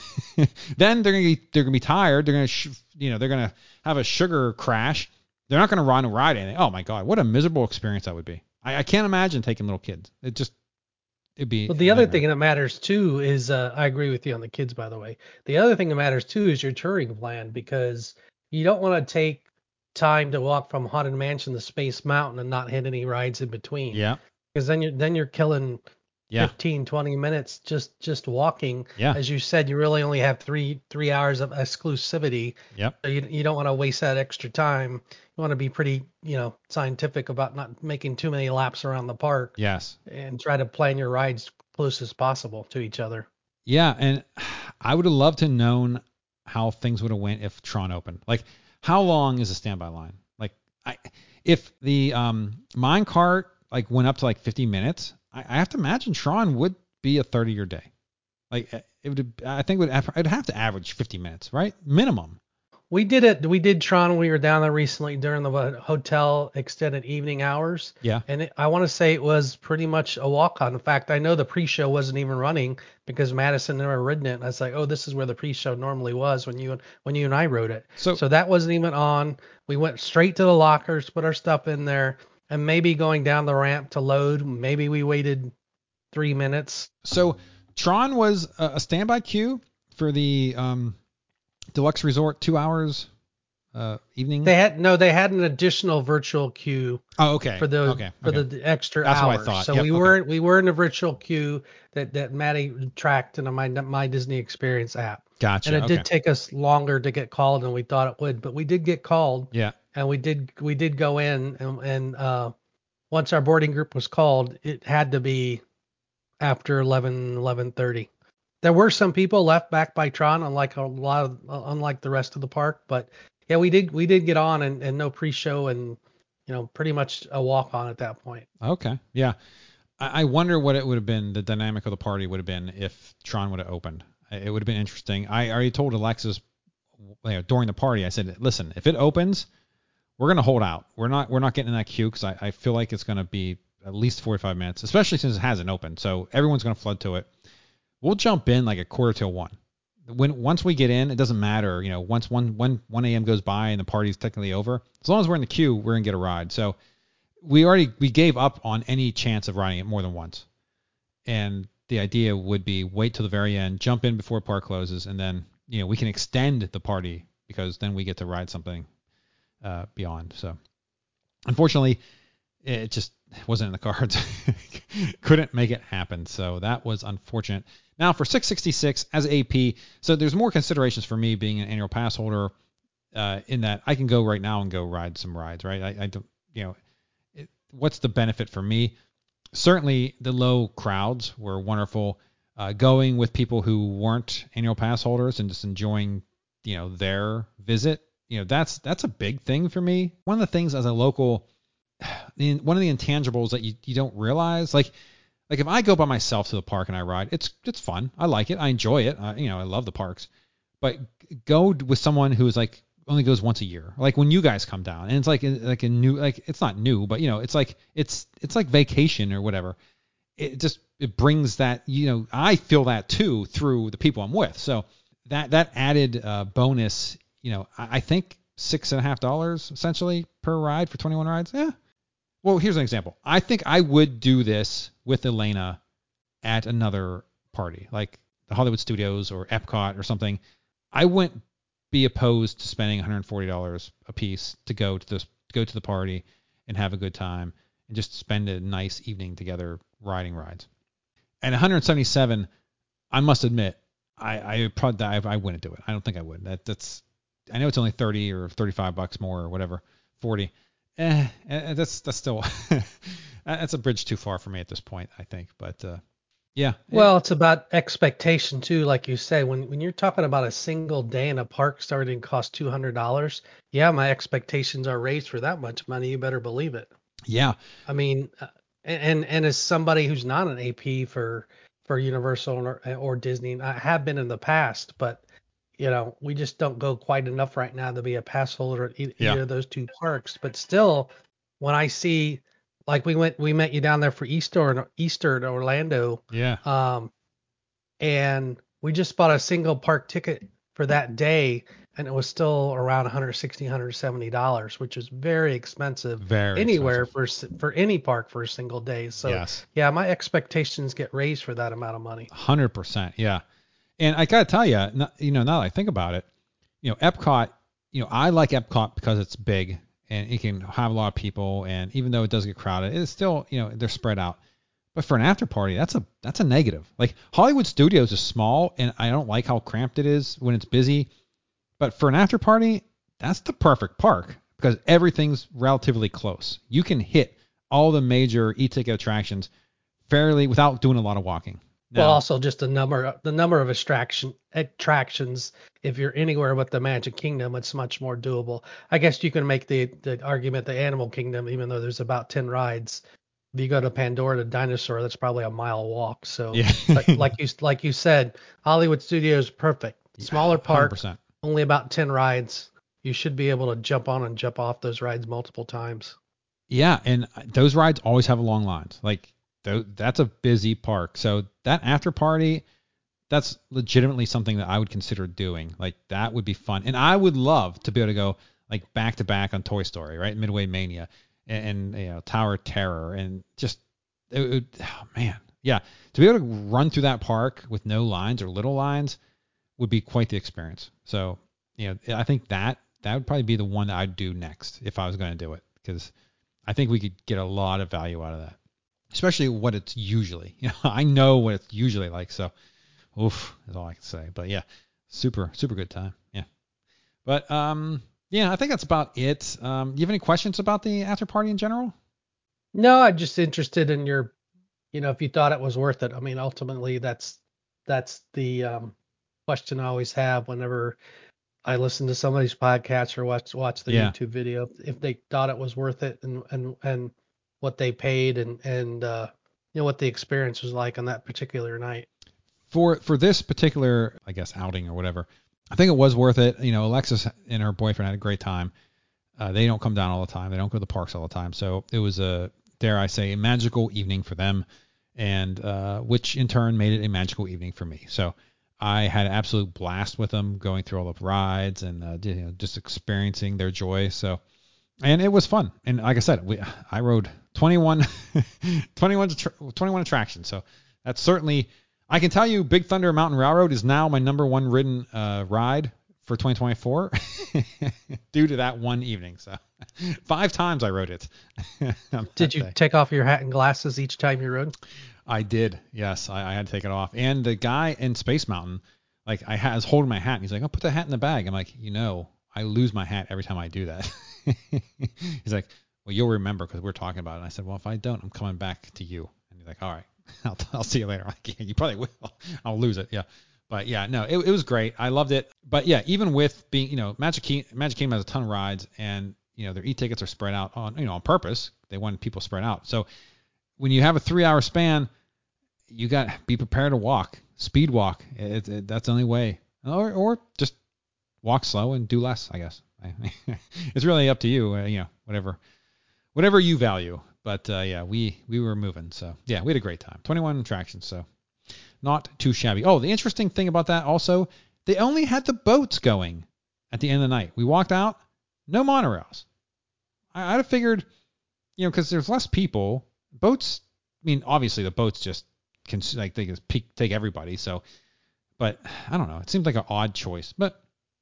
Then they're going to be, they're going to be tired. They're going to, sh- you know, they're going to have a sugar crash. They're not going to run and ride anything. Oh my God, what a miserable experience that would be. I, I can't imagine taking little kids. It just, it'd be. But the other thing that matters too is, uh, I agree with you on the kids, by the way. The other thing that matters too is your touring plan, because you don't want to take time to walk from Haunted Mansion to Space Mountain and not hit any rides in between. Yeah. Because then you're then you're killing Yeah. fifteen, twenty minutes just just walking. Yeah. As you said, you really only have three three hours of exclusivity. Yep. So you you don't want to waste that extra time. You want to be pretty, you know, scientific about not making too many laps around the park. Yes. And try to plan your rides close as possible to each other. Yeah, and I would have loved to known how things would have went if Tron opened. Like, how long is a standby line? Like, I if the um mine cart like went up to like fifty minutes, I, I have to imagine Tron would be a thirty year day. Like, it would. I think it would. I'd have to average fifty minutes, right? Minimum. We did it. We did Tron when we were down there recently during the hotel extended evening hours. Yeah. And it, I want to say it was pretty much a walk-on. In fact, I know the pre-show wasn't even running because Madison never ridden it. And I was like, oh, this is where the pre-show normally was when you when you and I rode it. So, so that wasn't even on. We went straight to the lockers, put our stuff in there, and maybe going down the ramp to load. Maybe we waited three minutes. So Tron was a, a standby queue for the um. Deluxe Resort, two hours, uh, evening. They had no, they had an additional virtual queue. Oh, okay. For the okay. for okay. the extra That's hours. what I thought. So yep, we okay. were we were in a virtual queue that that Maddie tracked in a my my Disney Experience app. Gotcha. And it okay. did take us longer to get called than we thought it would, but we did get called. Yeah. And we did we did go in and and uh, once our boarding group was called, it had to be after eleven eleven thirty. There were some people left back by Tron, unlike a lot of, unlike the rest of the park. But yeah, we did we did get on and, and no pre-show and you know pretty much a walk on at that point. Okay, yeah. I, I wonder what it would have been. The dynamic of the party would have been if Tron would have opened. It would have been interesting. I already told Alexis you know, during the party. I said, listen, if it opens, we're gonna hold out. We're not we're not getting in that queue because I, I feel like it's gonna be at least forty-five minutes, especially since it hasn't opened. So everyone's gonna flood to it. We'll jump in like a quarter till one. When once we get in, it doesn't matter. You know, once one one one a.m. goes by and the party's technically over, as long as we're in the queue, we're gonna get a ride. So we already we gave up on any chance of riding it more than once. And the idea would be wait till the very end, jump in before park closes, and then you know we can extend the party because then we get to ride something uh, beyond. So unfortunately, it just wasn't in the cards. Couldn't make it happen. So that was unfortunate. Now for six sixty-six as A P, so there's more considerations for me being an annual pass holder uh, in that I can go right now and go ride some rides, right? I, I don't, you know, it, what's the benefit for me? Certainly the low crowds were wonderful. Uh, going with people who weren't annual pass holders and just enjoying, you know, their visit, you know, that's that's a big thing for me. One of the things as a local, the, one of the intangibles that you, you don't realize, like like if I go by myself to the park and I ride, it's it's fun. I like it. I enjoy it. I, you know, I love the parks. But go with someone who's like only goes once a year, like when you guys come down, and it's like like a new, like it's not new, but you know, it's like it's it's like vacation or whatever. It just it brings that, you know, I feel that too through the people I'm with. So that that added uh, bonus, you know, I, I think six and a half dollars essentially per ride for twenty-one rides. Yeah. Well, here's an example. I think I would do this with Elena at another party, like the Hollywood Studios or Epcot or something. I wouldn't be opposed to spending one hundred forty dollars a piece to go to this, go to the party and have a good time and just spend a nice evening together riding rides. And one hundred seventy-seven, I must admit, I I probably I, I wouldn't do it. I don't think I would. That that's I know it's only thirty or thirty-five bucks more or whatever, forty. Eh, eh that's that's still that's a bridge too far for me at this point, I think. But uh, yeah. Well, it's about expectation too, like you say. When when you're talking about a single day in a park starting to cost two hundred dollars, yeah, my expectations are raised for that much money. You better believe it. Yeah. I mean, uh, and and as somebody who's not an A P for for Universal or, or Disney, I have been in the past, but you know, we just don't go quite enough right now to be a pass holder at either Yeah. of those two parks. But still, when I see, like we went, we met you down there for Easter and Easter in Orlando. Yeah. Um, and we just bought a single park ticket for that day, and it was still around one hundred sixty dollars, one hundred seventy dollars, which is very expensive Very anywhere expensive. for for any park for a single day. So Yes. yeah, my expectations get raised for that amount of money. one hundred percent. Yeah. And I gotta tell you, you know, now that I think about it, you know, Epcot, you know, I like Epcot because it's big and it can have a lot of people, and even though it does get crowded, it's still, you know, they're spread out. But for an after party, that's a that's a negative. Like Hollywood Studios is small, and I don't like how cramped it is when it's busy. But for an after party, that's the perfect park because everything's relatively close. You can hit all the major e-ticket attractions fairly without doing a lot of walking. Well, Now, also just the number the number of attraction attractions. If you're anywhere but the Magic Kingdom, it's much more doable. I guess you can make the the argument the Animal Kingdom, even though there's about ten rides. If you go to Pandora to Dinosaur, that's probably a mile walk. So, yeah. but like you like you said, Hollywood Studios perfect. Smaller park, one hundred percent. only about ten rides. You should be able to jump on and jump off those rides multiple times. Yeah, and those rides always have long lines. Like th- that's a busy park. So that after party, that's legitimately something that I would consider doing. Like that would be fun, and I would love to be able to go like back to back on Toy Story, right? Midway Mania, and, and you know Tower of Terror, and just it, it, oh man, yeah, to be able to run through that park with no lines or little lines would be quite the experience. So you know, I think that that would probably be the one that I'd do next if I was going to do it, because I think we could get a lot of value out of that, especially what it's usually. You know, I know what it's usually like, so oof, is all I can say. But yeah, super, super good time. Yeah. But um, yeah, I think that's about it. Um, do you have any questions about the after party in general? No, I'm just interested in your, you know, if you thought it was worth it. I mean, ultimately, that's that's the um, question I always have whenever I listen to somebody's podcast or watch watch the Yeah. YouTube video. If they thought it was worth it, and and and what they paid, and and uh, you know what the experience was like on that particular night. For for this particular, I guess, outing or whatever, I think it was worth it. You know, Alexis and her boyfriend had a great time. Uh, they don't come down all the time. They don't go to the parks all the time. So it was a, dare I say, a magical evening for them, and uh, which in turn made it a magical evening for me. So I had an absolute blast with them, going through all the rides and uh, you know, just experiencing their joy. So, and it was fun. And like I said, we I rode twenty-one, twenty-one, twenty-one attractions. So that's certainly, I can tell you, Big Thunder Mountain Railroad is now my number one ridden uh, ride for twenty twenty-four due to that one evening. So five times I rode it. Did you day. take off your hat and glasses each time you rode? I did. Yes, I, I had to take it off. And the guy in Space Mountain, like I ha- was holding my hat, and he's like, "Oh, put the hat in the bag." I'm like, you know, I lose my hat every time I do that. He's like, "Well, you'll remember because we're talking about it." And I said, "Well, if I don't, I'm coming back to you." And he's like, "All right, I'll, I'll see you later." I'm like, "Yeah, you probably will. I'll lose it." Yeah. But yeah, no, it, it was great. I loved it. But yeah, even with being, you know, Magic Kingdom, Magic Kingdom has a ton of rides, and you know, their e-tickets are spread out on, you know, on purpose. They want people spread out. So when you have a three-hour span, you got to be prepared to walk, speed walk. It, it, that's the only way. Or, or just walk slow and do less, I guess. It's really up to you, uh, you know, whatever, whatever you value. But uh, yeah, we we were moving, so yeah, we had a great time. twenty-one attractions, so not too shabby. Oh, the interesting thing about that also, they only had the boats going at the end of the night. We walked out, no monorails. I, I'd have figured, you know, because there's less people. Boats, I mean, obviously the boats just can like they just peak, take everybody. So, but I don't know. It seemed like an odd choice, but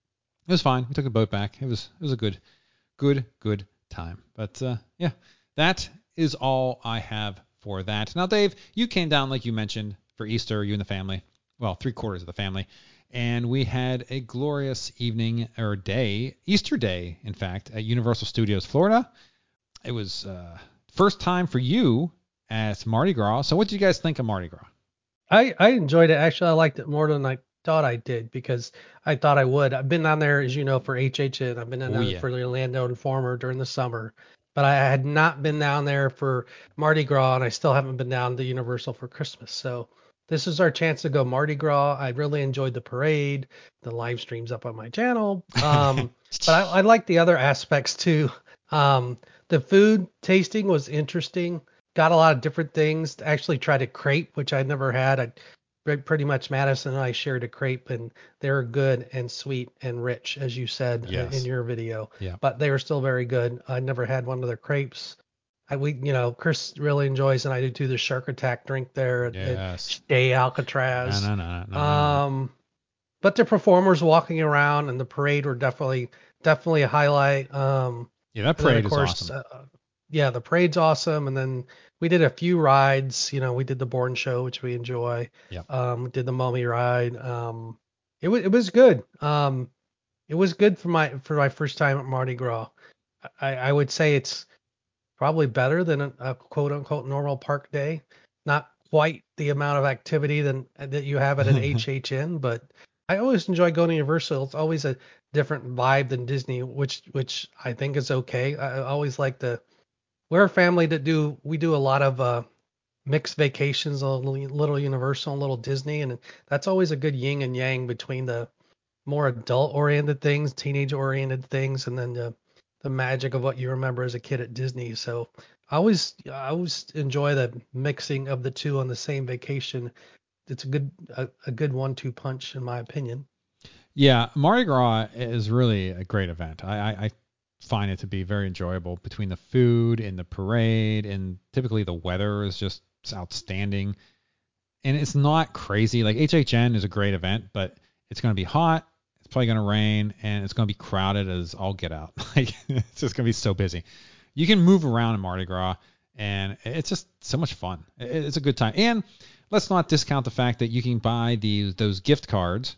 it was fine. We took the boat back. It was it was a good, good, good time. But uh, yeah, that is all I have for that. Now, Dave, you came down like you mentioned for Easter, you and the family. Well, three quarters of the family. And we had a glorious evening or day, Easter day, in fact, at Universal Studios Florida. It was uh, first time for you at Mardi Gras. So what did you guys think of Mardi Gras? I, I enjoyed it. Actually, I liked it more than I thought I did because I thought I would. I've been down there, as you know, for H H N. I've been down Oh, there yeah. for the Orlando Informer during the summer. But I had not been down there for Mardi Gras, and I still haven't been down to Universal for Christmas. So this is our chance to go Mardi Gras. I really enjoyed the parade. The live stream's up on my channel. Um, but I, I like the other aspects too. Um, the food tasting was interesting. Got a lot of different things. Actually tried a crepe, which I'd never had. I pretty much Madison and I shared a crepe, and they were good and sweet and rich, as you said Yes. in your video. Yeah. But they were still very good. I never had one of their crepes. I, we, you know, Chris really enjoys, and I do too, the Shark Attack drink there at, Yes. at Stay Alcatraz. No, no, no, no, no, Um, but the performers walking around and the parade were definitely, definitely a highlight. Um, yeah, that and then, parade of is course, awesome. uh, yeah, the parade's awesome. And then we did a few rides. You know, we did the Bourne Show, which we enjoy. Yep. Um, we did the Mummy ride. Um, it was it was good. Um, it was good for my for my first time at Mardi Gras. I, I would say it's probably better than a, a quote unquote normal park day. Not quite the amount of activity than that you have at an H H N, but I always enjoy going to Universal. It's always a different vibe than Disney, which which I think is okay. I I always like the we're a family that do we do a lot of uh, mixed vacations, a little, little Universal, a little Disney, and that's always a good yin and yang between the more adult oriented things, teenage oriented things, and then the the magic of what you remember as a kid at Disney. So I always I always enjoy the mixing of the two on the same vacation. It's a good a, a good one two punch in my opinion. Yeah, Mardi Gras is really a great event. I, I, I find it to be very enjoyable between the food and the parade, and typically the weather is just outstanding. And it's not crazy. Like H H N is a great event, but it's going to be hot. It's probably going to rain, and it's going to be crowded as all get out. Like it's just going to be so busy. You can move around in Mardi Gras, and it's just so much fun. It's a good time. And let's not discount the fact that you can buy these those gift cards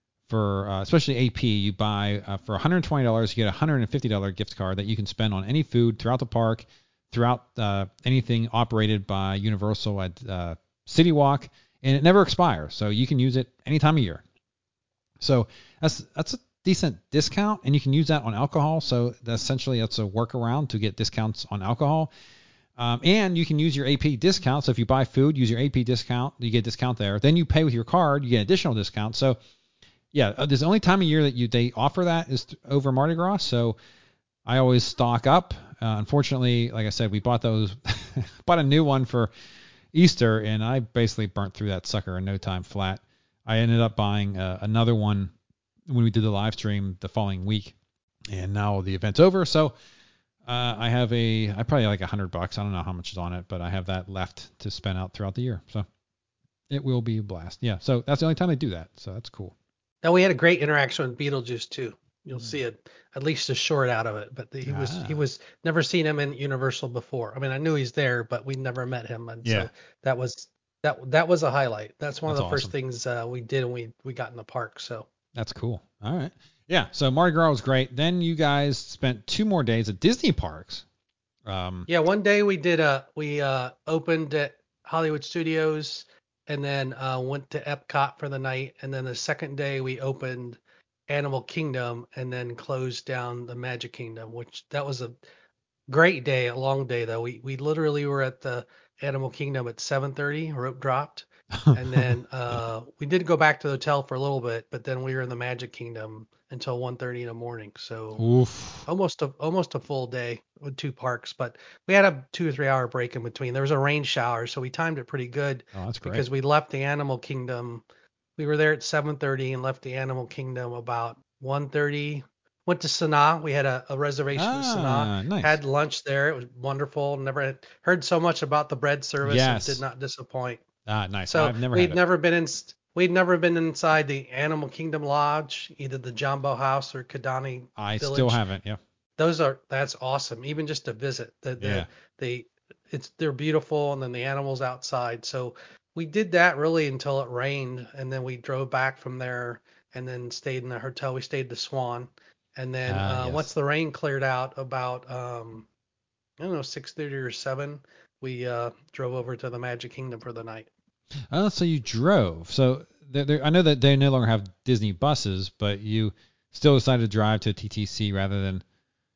for uh, especially A P. You buy uh, for one hundred twenty dollars, you get a one hundred fifty dollars gift card that you can spend on any food throughout the park, throughout uh, anything operated by Universal at uh, City Walk, and it never expires. So you can use it any time of year. So that's that's a decent discount, and you can use that on alcohol. So that's essentially that's a workaround to get discounts on alcohol. Um, and you can use your A P discount. So if you buy food, use your A P discount, you get a discount there. Then you pay with your card, you get additional discount. So yeah, uh, there's the only time of year that you they offer that is th- over Mardi Gras. So I always stock up. Uh, unfortunately, like I said, we bought those, bought a new one for Easter, and I basically burnt through that sucker in no time flat. I ended up buying uh, another one when we did the live stream the following week, and now the event's over. So uh, I have a, I probably like a hundred bucks. I don't know how much is on it, but I have that left to spend out throughout the year. So it will be a blast. Yeah. So that's the only time I do that. So that's cool. Now we had a great interaction with Beetlejuice too. You'll see it at least a short out of it, but the, he was Ah. he was never seen him in Universal before. I mean, I knew he's there, but we never met him, and Yeah. so that was that that was a highlight. That's one That's of the first awesome. things uh, we did when we we got in the park. So That's cool. All right. Yeah. So Mardi Gras was great. Then you guys spent two more days at Disney parks. Um, yeah, one day we did a we uh, opened at Hollywood Studios, and then uh, went to Epcot for the night, and then the second day we opened Animal Kingdom and then closed down the Magic Kingdom, which that was a great day, a long day though. We we literally were at the Animal Kingdom at seven thirty, rope dropped, and then uh, we did go back to the hotel for a little bit, but then we were in the Magic Kingdom until one thirty in the morning. So Oof. almost a almost a full day with two parks, but we had a two or three hour break in between. There was a rain shower, so we timed it pretty good Oh, that's great. because we left the Animal Kingdom. We were there at seven thirty and left the Animal Kingdom about one thirty. Went to Sanaa. We had a, a reservation in Sanaa. Ah, nice. Had lunch there. It was wonderful. Never had heard so much about the bread service and Yes. did not disappoint. Ah, nice. So I've never we'd had it. never been in we'd never been inside the Animal Kingdom Lodge, either the Jumbo House or Kidani I Village. still haven't. Yeah. Those are that's awesome. Even just to visit. The the Yeah. the it's they're beautiful, and then the animals outside. So we did that really until it rained, and then we drove back from there and then stayed in the hotel. We stayed the Swan. And then Ah, uh, yes. once the rain cleared out about um I don't know, six thirty or seven, we uh drove over to the Magic Kingdom for the night. Oh, so you drove. So there, there, I know that they no longer have Disney buses, but you still decided to drive to T T C rather than.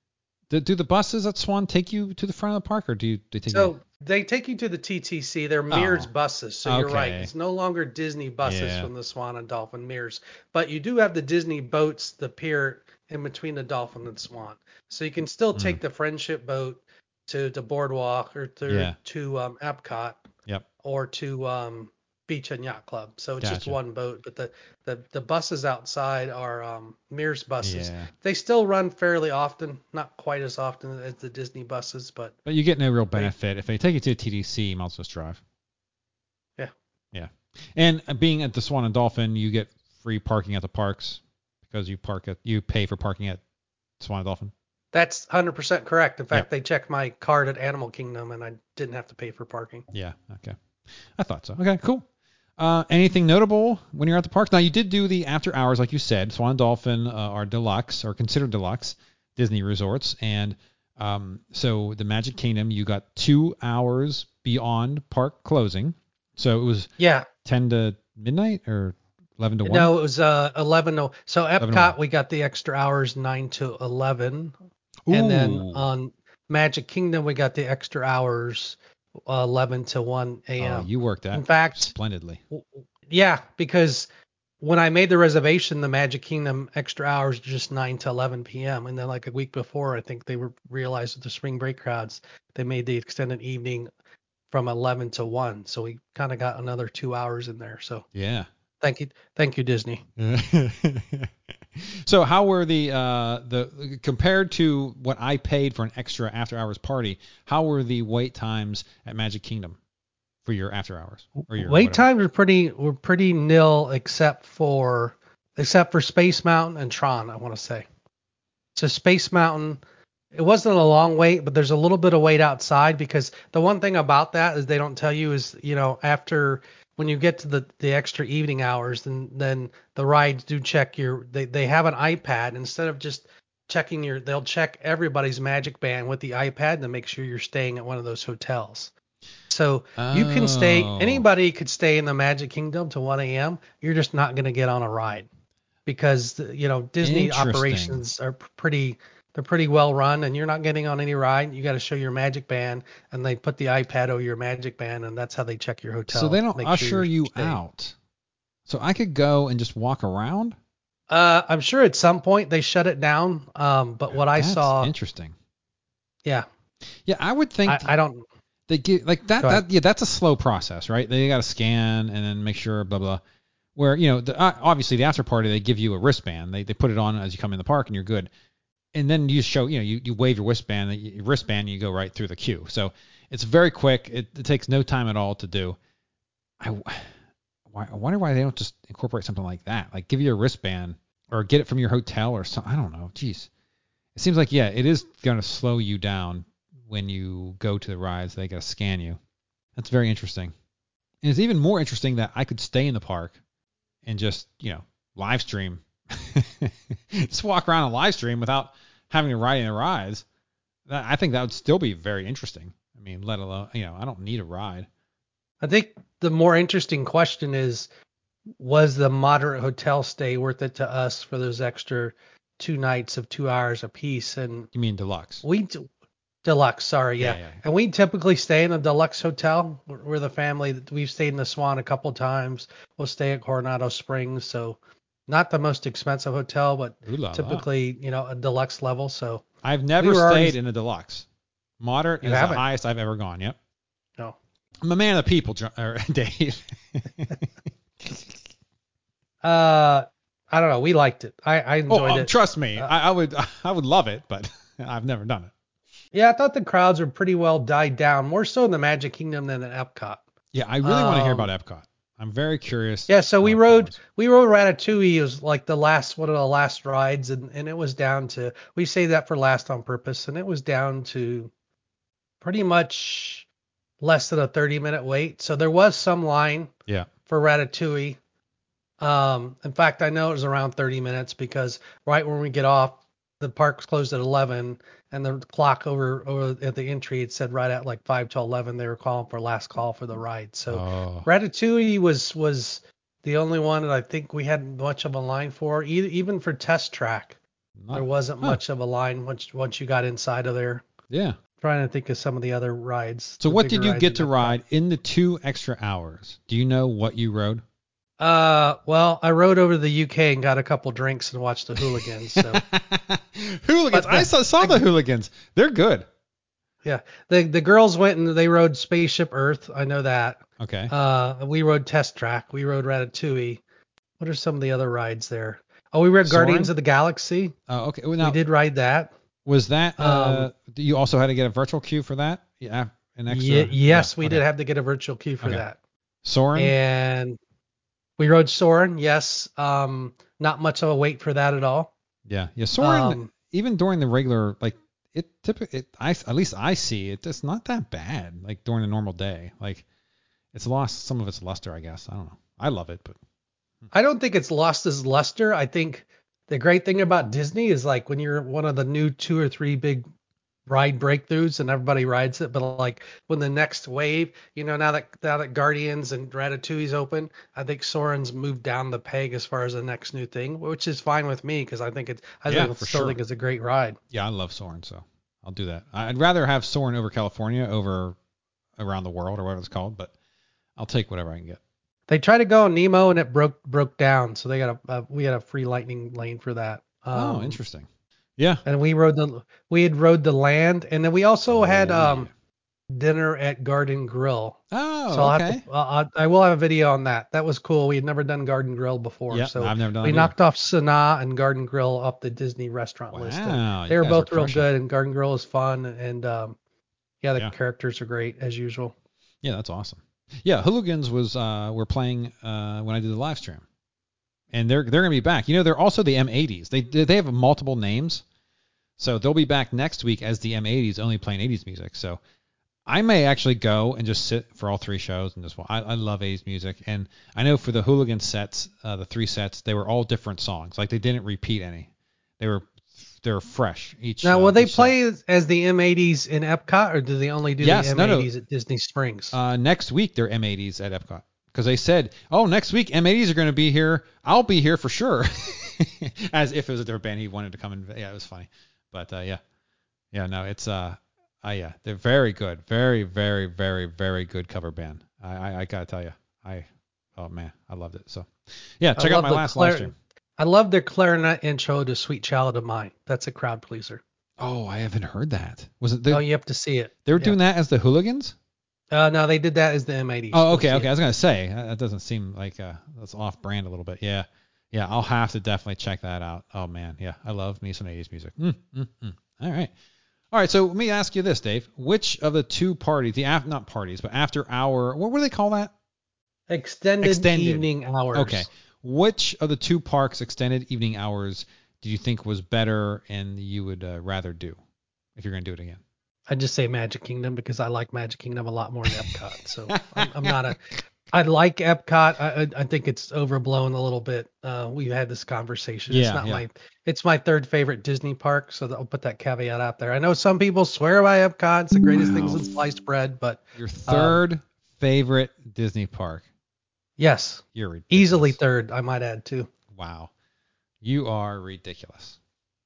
Do, do the buses at Swan take you to the front of the park, or do you they take you? So they take you to the T T C. They're Mears Oh, buses. So you're right. okay. It's no longer Disney buses Yeah. from the Swan and Dolphin Mears, but you do have the Disney boats, the pier in between the Dolphin and Swan. So you can still Mm. take the Friendship boat to the boardwalk or to Yeah. to um, Epcot Yep. or to um, Beach and Yacht Club. So it's just Gotcha. one boat, but the, the, the buses outside are um, Mears buses. Yeah. They still run fairly often, not quite as often as the Disney buses, but But you get no real they, benefit if they take you to T T C. You might as well just drive. yeah. Yeah. And uh, being at the Swan and Dolphin, you get free parking at the parks because you park at you pay for parking at Swan and Dolphin. That's one hundred percent correct. In fact, Yep. they checked my card at Animal Kingdom and I didn't have to pay for parking. Yeah. Okay. I thought so. Okay. Cool. Uh, anything notable when you're at the parks? Now you did do the after hours, like you said. Swan and Dolphin uh, are deluxe or considered deluxe Disney resorts, and um, so the Magic Kingdom, you got two hours beyond park closing. So it was Yeah. ten to midnight or eleven to one. No, it was uh eleven to so eleven to Epcot one. we got the extra hours nine to eleven. Ooh. And then on Magic Kingdom we got the extra hours uh, eleven to one a m. Oh, you worked that In fact, splendidly. w- yeah, because when I made the reservation, the Magic Kingdom extra hours just nine to eleven p m. And then like a week before, I think they were realized with the spring break crowds, they made the extended evening from eleven to one. So we kind of got another two hours in there. So Yeah. thank you, thank you, Disney. So how were the uh the compared to what I paid for an extra after hours party? How were the wait times at Magic Kingdom for your after hours or your Wait whatever? times were pretty were pretty nil except for except for Space Mountain and Tron, I want to say. So Space Mountain, it wasn't a long wait, but there's a little bit of wait outside because the one thing about that is they don't tell you is, you know, after when you get to the, the extra evening hours, then then the rides do check your they, they have an iPad instead of just checking your they'll check everybody's Magic Band with the iPad to make sure you're staying at one of those hotels. So you can stay Oh, anybody could stay in the Magic Kingdom till one a m. You're just not going to get on a ride because you know Disney interesting. operations are pretty they're pretty well run and you're not getting on any ride. You got to show your Magic Band and they put the iPad over your Magic Band and that's how they check your hotel. So they don't make usher sure you staying. out. So I could go and just walk around? Uh, I'm sure at some point they shut it down. Um, but what I That's saw, interesting. yeah, Yeah, I would think I, I don't. they get like that. Go ahead. That yeah, that's a slow process, right? They got to scan and then make sure blah blah. Where you know, the, uh, obviously the after party they give you a wristband. They they put it on as you come in the park and you're good. And then you show you know you, you wave your wristband, your wristband, and you go right through the queue. So it's very quick. It, it takes no time at all to do. I, why, I wonder why they don't just incorporate something like that. Like give you a wristband or get it from your hotel or something. I don't know. Jeez. It seems like, yeah, it is going to slow you down when you go to the rides. They got to scan you. That's very interesting. And it's even more interesting that I could stay in the park and just, you know, live stream. Just walk around and live stream without having to ride any rides. That, I think that would still be very interesting. I mean, let alone, you know, I don't need a ride. I think the more interesting question is was the moderate hotel stay worth it to us for those extra two nights of two hours apiece? And You mean deluxe? we d- deluxe, sorry, Yeah, yeah. yeah. And we typically stay in a deluxe hotel. We're, we're the family that we've stayed in the Swan a couple times. We'll stay at Coronado Springs, so not the most expensive hotel, but Ooh la la. typically, you know, a deluxe level. So I've we never were already, stayed in a deluxe. Moderate you is the haven't? highest I've ever gone. Yep. No. I'm a man of the people, Jo- or Dave. Uh, I don't know. We liked it. I, I Oh, enjoyed um, it. trust me, Uh, I, I would, I would love it, but I've never done it. yeah, I thought the crowds were pretty well died down, more so in the Magic Kingdom than at Epcot. Yeah, I really want to hear about Um, Epcot. I'm very curious. yeah, so how we Epcot rode was. we rode Ratatouille. It was like the last one of the last rides, and and it was down to, we say that for last on purpose, and it was down to pretty much less than a thirty minute wait. So there was some line Yeah. for Ratatouille. Um, in fact, I know it was around thirty minutes because right when we get off, the park's closed at eleven, and the clock over over at the entry, it said right at like five to eleven they were calling for last call for the ride. So Oh, Ratatouille was was the only one that I think we had much of a line for. E- even for Test Track, there not. wasn't Huh. much of a line once once you got inside of there. Yeah. Trying to think of some of the other rides, So the what bigger did you rides get in to Epcot. ride in the two extra hours? Do you know what you rode? Uh, well, I rode over to the U K and got a couple drinks and watched the Hooligans. So, Hooligans. but I the, saw, saw the Hooligans. They're good. yeah, the the girls went and they rode Spaceship Earth. I know that. Okay. Uh, we rode Test Track. We rode Ratatouille. What are some of the other rides there? Oh, we rode Guardians Soarin'? of the Galaxy. Oh, okay. Well, We now, did ride that. was that, Um, uh, you also had to get a virtual queue for that? Yeah. An extra. ye- yes, Yeah. we Okay. did have to get a virtual queue for Okay. that. Soren? And we rode Soarin'. Yes. Um, not much of a wait for that at all. Yeah. Yeah. Soren, Um, even during the regular, like, it typically, it, I, at least I see it, it's not that bad, like, during a normal day. Like, it's lost some of its luster, I guess. I don't know. I love it, but. I don't think it's lost its luster. I think the great thing about Disney is like when you're one of the new two or three big ride breakthroughs and everybody rides it, but like when the next wave, you know, now that now that Guardians and Ratatouille's open, I think Soren's moved down the peg as far as the next new thing, which is fine with me because I think it's I Yeah, think, for still sure. think it's a great ride. Yeah, I love Soren, so I'll do that. I'd rather have Soren over California over around the world or whatever it's called, but I'll take whatever I can get. They tried to go on Nemo and it broke broke down, so they got a, a we had a free lightning lane for that. Oh, Um, interesting. Yeah. and we rode the we had rode the land, and then we also had Oh, um yeah. dinner at Garden Grill. Oh, So I'll have okay. to, uh, I I will have a video on that. That was cool. We had never done Garden Grill before. Yeah, So I've never done we that either. knocked off Sanaa and Garden Grill off the Disney restaurant list. And Wow, you they were guys are both real crushing. good, and Garden Grill is fun. And um, yeah, the Yeah. characters are great as usual. Yeah, that's awesome. Yeah, Hooligans was uh we're playing uh when I did the live stream. And they're they're gonna be back. You know, they're also the M eighties. They they have multiple names. So they'll be back next week as the M eighties, only playing eighties music. So I may actually go and just sit for all three shows and just. I, I love eighties music, and I know for the Hooligan sets, uh, the three sets, they were all different songs. Like they didn't repeat any. They were they were fresh each. Now, uh, will they each set. play as, as the M eighties in Epcot, or do they only do Yes, the no, no. M eighties at Disney Springs? Uh, next week they're M eighties at Epcot because they said, oh, next week M eighties are going to be here. I'll be here for sure. As if it was a different band, he wanted to come in. Yeah, it was funny, but uh, yeah, yeah, no, it's uh. Uh, yeah, they're very good. Very, very, very, very good cover band. I, I, I gotta tell you, I, oh man, I loved it. So, yeah, check I out love my the last clar- live stream. I love their clarinet intro to "Sweet Child of Mine." That's a crowd pleaser. Oh, I haven't heard that. Was it? They, Oh, you have to see it. they were Yeah. doing that as the Hooligans? Uh, no, they did that as the M eighties. Oh, Go okay, see okay. it. I was gonna say that that doesn't seem like uh, that's off brand a little bit. Yeah, yeah. I'll have to definitely check that out. Oh man, yeah, I love me some eighties music. Mm, mm, mm. All right. All right, so let me ask you this, Dave. Which of the two parties, the af- not parties, but after hour, what, what do they call that? Extended, Extended. evening hours. Okay. Which of the two parks extended evening hours do you think was better and you would uh, rather do if you're going to do it again? I just say Magic Kingdom because I like Magic Kingdom a lot more than Epcot. So I'm, I'm not a. I like Epcot. I, I I think it's overblown a little bit. Uh, we've had this conversation. Yeah, it's not yeah. my. It's my third favorite Disney park. So I'll put that caveat out there. I know some people swear by Epcot. It's the greatest thing Wow. since sliced bread. But Your um, third favorite Disney park. Yes. You're ridiculous. Easily third, I might add, too. Wow. You are ridiculous.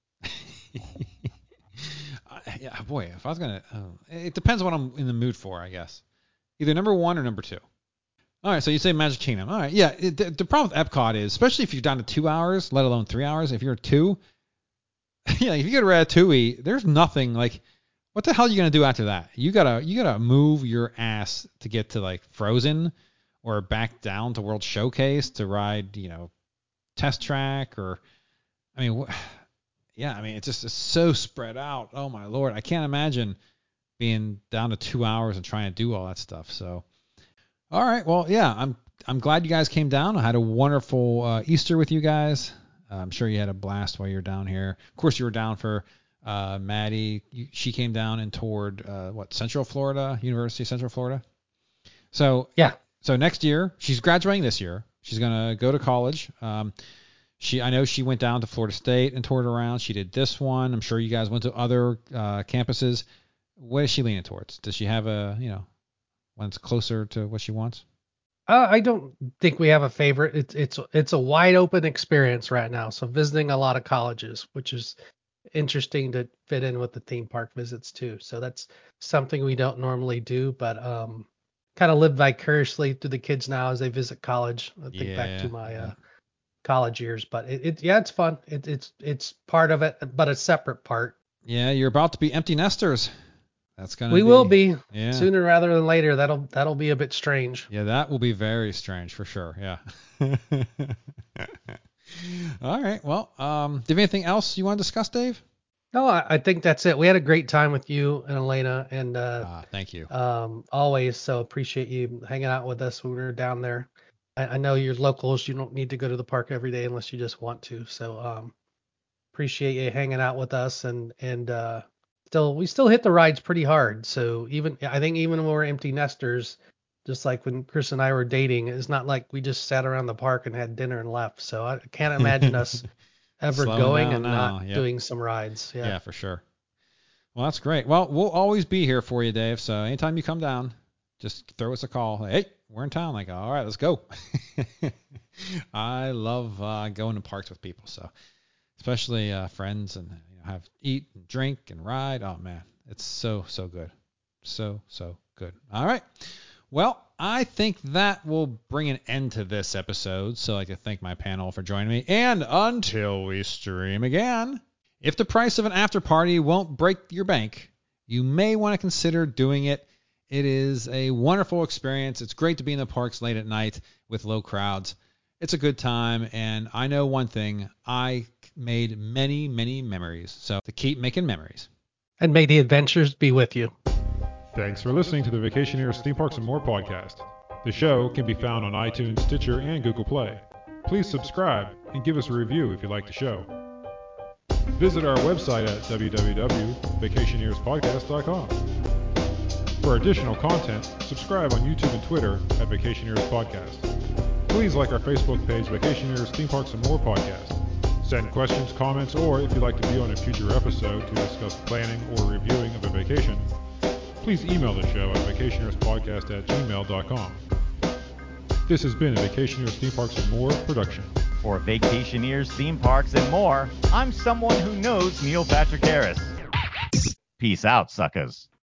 Yeah, boy, if I was going to... Oh, it depends on what I'm in the mood for, I guess. Either number one or number two. All right, so you say Magic Kingdom. All right, yeah. It, the, the problem with Epcot is, especially if you're down to two hours, let alone three hours, if you're two... Yeah, if you go to Ratatouille, there's nothing like, what the hell are you gonna do after that? You gotta you gotta move your ass to get to like Frozen, or back down to World Showcase to ride, you know, Test Track, or, I mean, wh- yeah, I mean it's just it's so spread out. Oh my lord, I can't imagine being down to two hours and trying to do all that stuff. So, all right, well, yeah, I'm I'm glad you guys came down. I had a wonderful uh, Easter with you guys. I'm sure you had a blast while you were down here. Of course, you were down for uh, Maddie. You, she came down and toured, uh, what, Central Florida, University of Central Florida. So, Yeah. So next year, she's graduating this year. She's going to go to college. Um, she, I know she went down to Florida State and toured around. She did this one. I'm sure you guys went to other uh, campuses. What is she leaning towards? Does she have a, you know, one that's closer to what she wants? Uh, I don't think we have a favorite. It's it's it's a wide open experience right now. So visiting a lot of colleges, which is interesting to fit in with the theme park visits too. So that's something we don't normally do, but um, kind of live vicariously through the kids now as they visit college. I think back to Yeah, my yeah. uh, college years, but it, it yeah, it's fun. It, it's it's part of it, but a separate part. Yeah, you're about to be empty nesters. That's gonna We be, will be yeah. sooner rather than later. That'll that'll be a bit strange. Yeah, that will be very strange for sure. Yeah. All right. Well, um, do you have anything else you want to discuss, Dave? No, I, I think that's it. We had a great time with you and Elena, and uh, Ah, thank you. um, always. So appreciate you hanging out with us when we were down there. I, I know you're locals. You don't need to go to the park every day unless you just want to. So um, appreciate you hanging out with us, and and uh, still we still hit the rides pretty hard. So even I think even when we're empty nesters, just like when Chris and I were dating, it's not like we just sat around the park and had dinner and left. So I can't imagine us ever Slowing going down and now, not yep. doing some rides. Yeah. Yeah, for sure. Well, that's great. Well, we'll always be here for you, Dave. So anytime you come down, just throw us a call. Like, hey, we're in town. Like, all right, let's go. I love uh, going to parks with people. So especially uh, friends, and you know, have eat and drink and ride. Oh man, it's so so good, so so good. All right. Well, I think that will bring an end to this episode. So I'd like to thank my panel for joining me. And until we stream again, if the price of an after party won't break your bank, you may want to consider doing it. It is a wonderful experience. It's great to be in the parks late at night with low crowds. It's a good time. And I know one thing, I made many, many memories. So to keep making memories. And may the adventures be with you. Thanks for listening to the Vacationeers Theme Parks and More podcast. The show can be found on iTunes, Stitcher, and Google Play. Please subscribe and give us a review if you like the show. Visit our website at w w w dot vacationeers podcast dot com. For additional content, subscribe on YouTube and Twitter at Vacationeers Podcast. Please like our Facebook page, Vacationeers Theme Parks and More podcast. Send questions, comments, or if you'd like to be on a future episode to discuss planning or reviewing of a vacation, please email the show at vacationerspodcast at gmail dot com. This has been a Vacationeers Theme Parks and More production. For Vacationeers Theme Parks and More, I'm someone who knows Neil Patrick Harris. Peace out, suckers.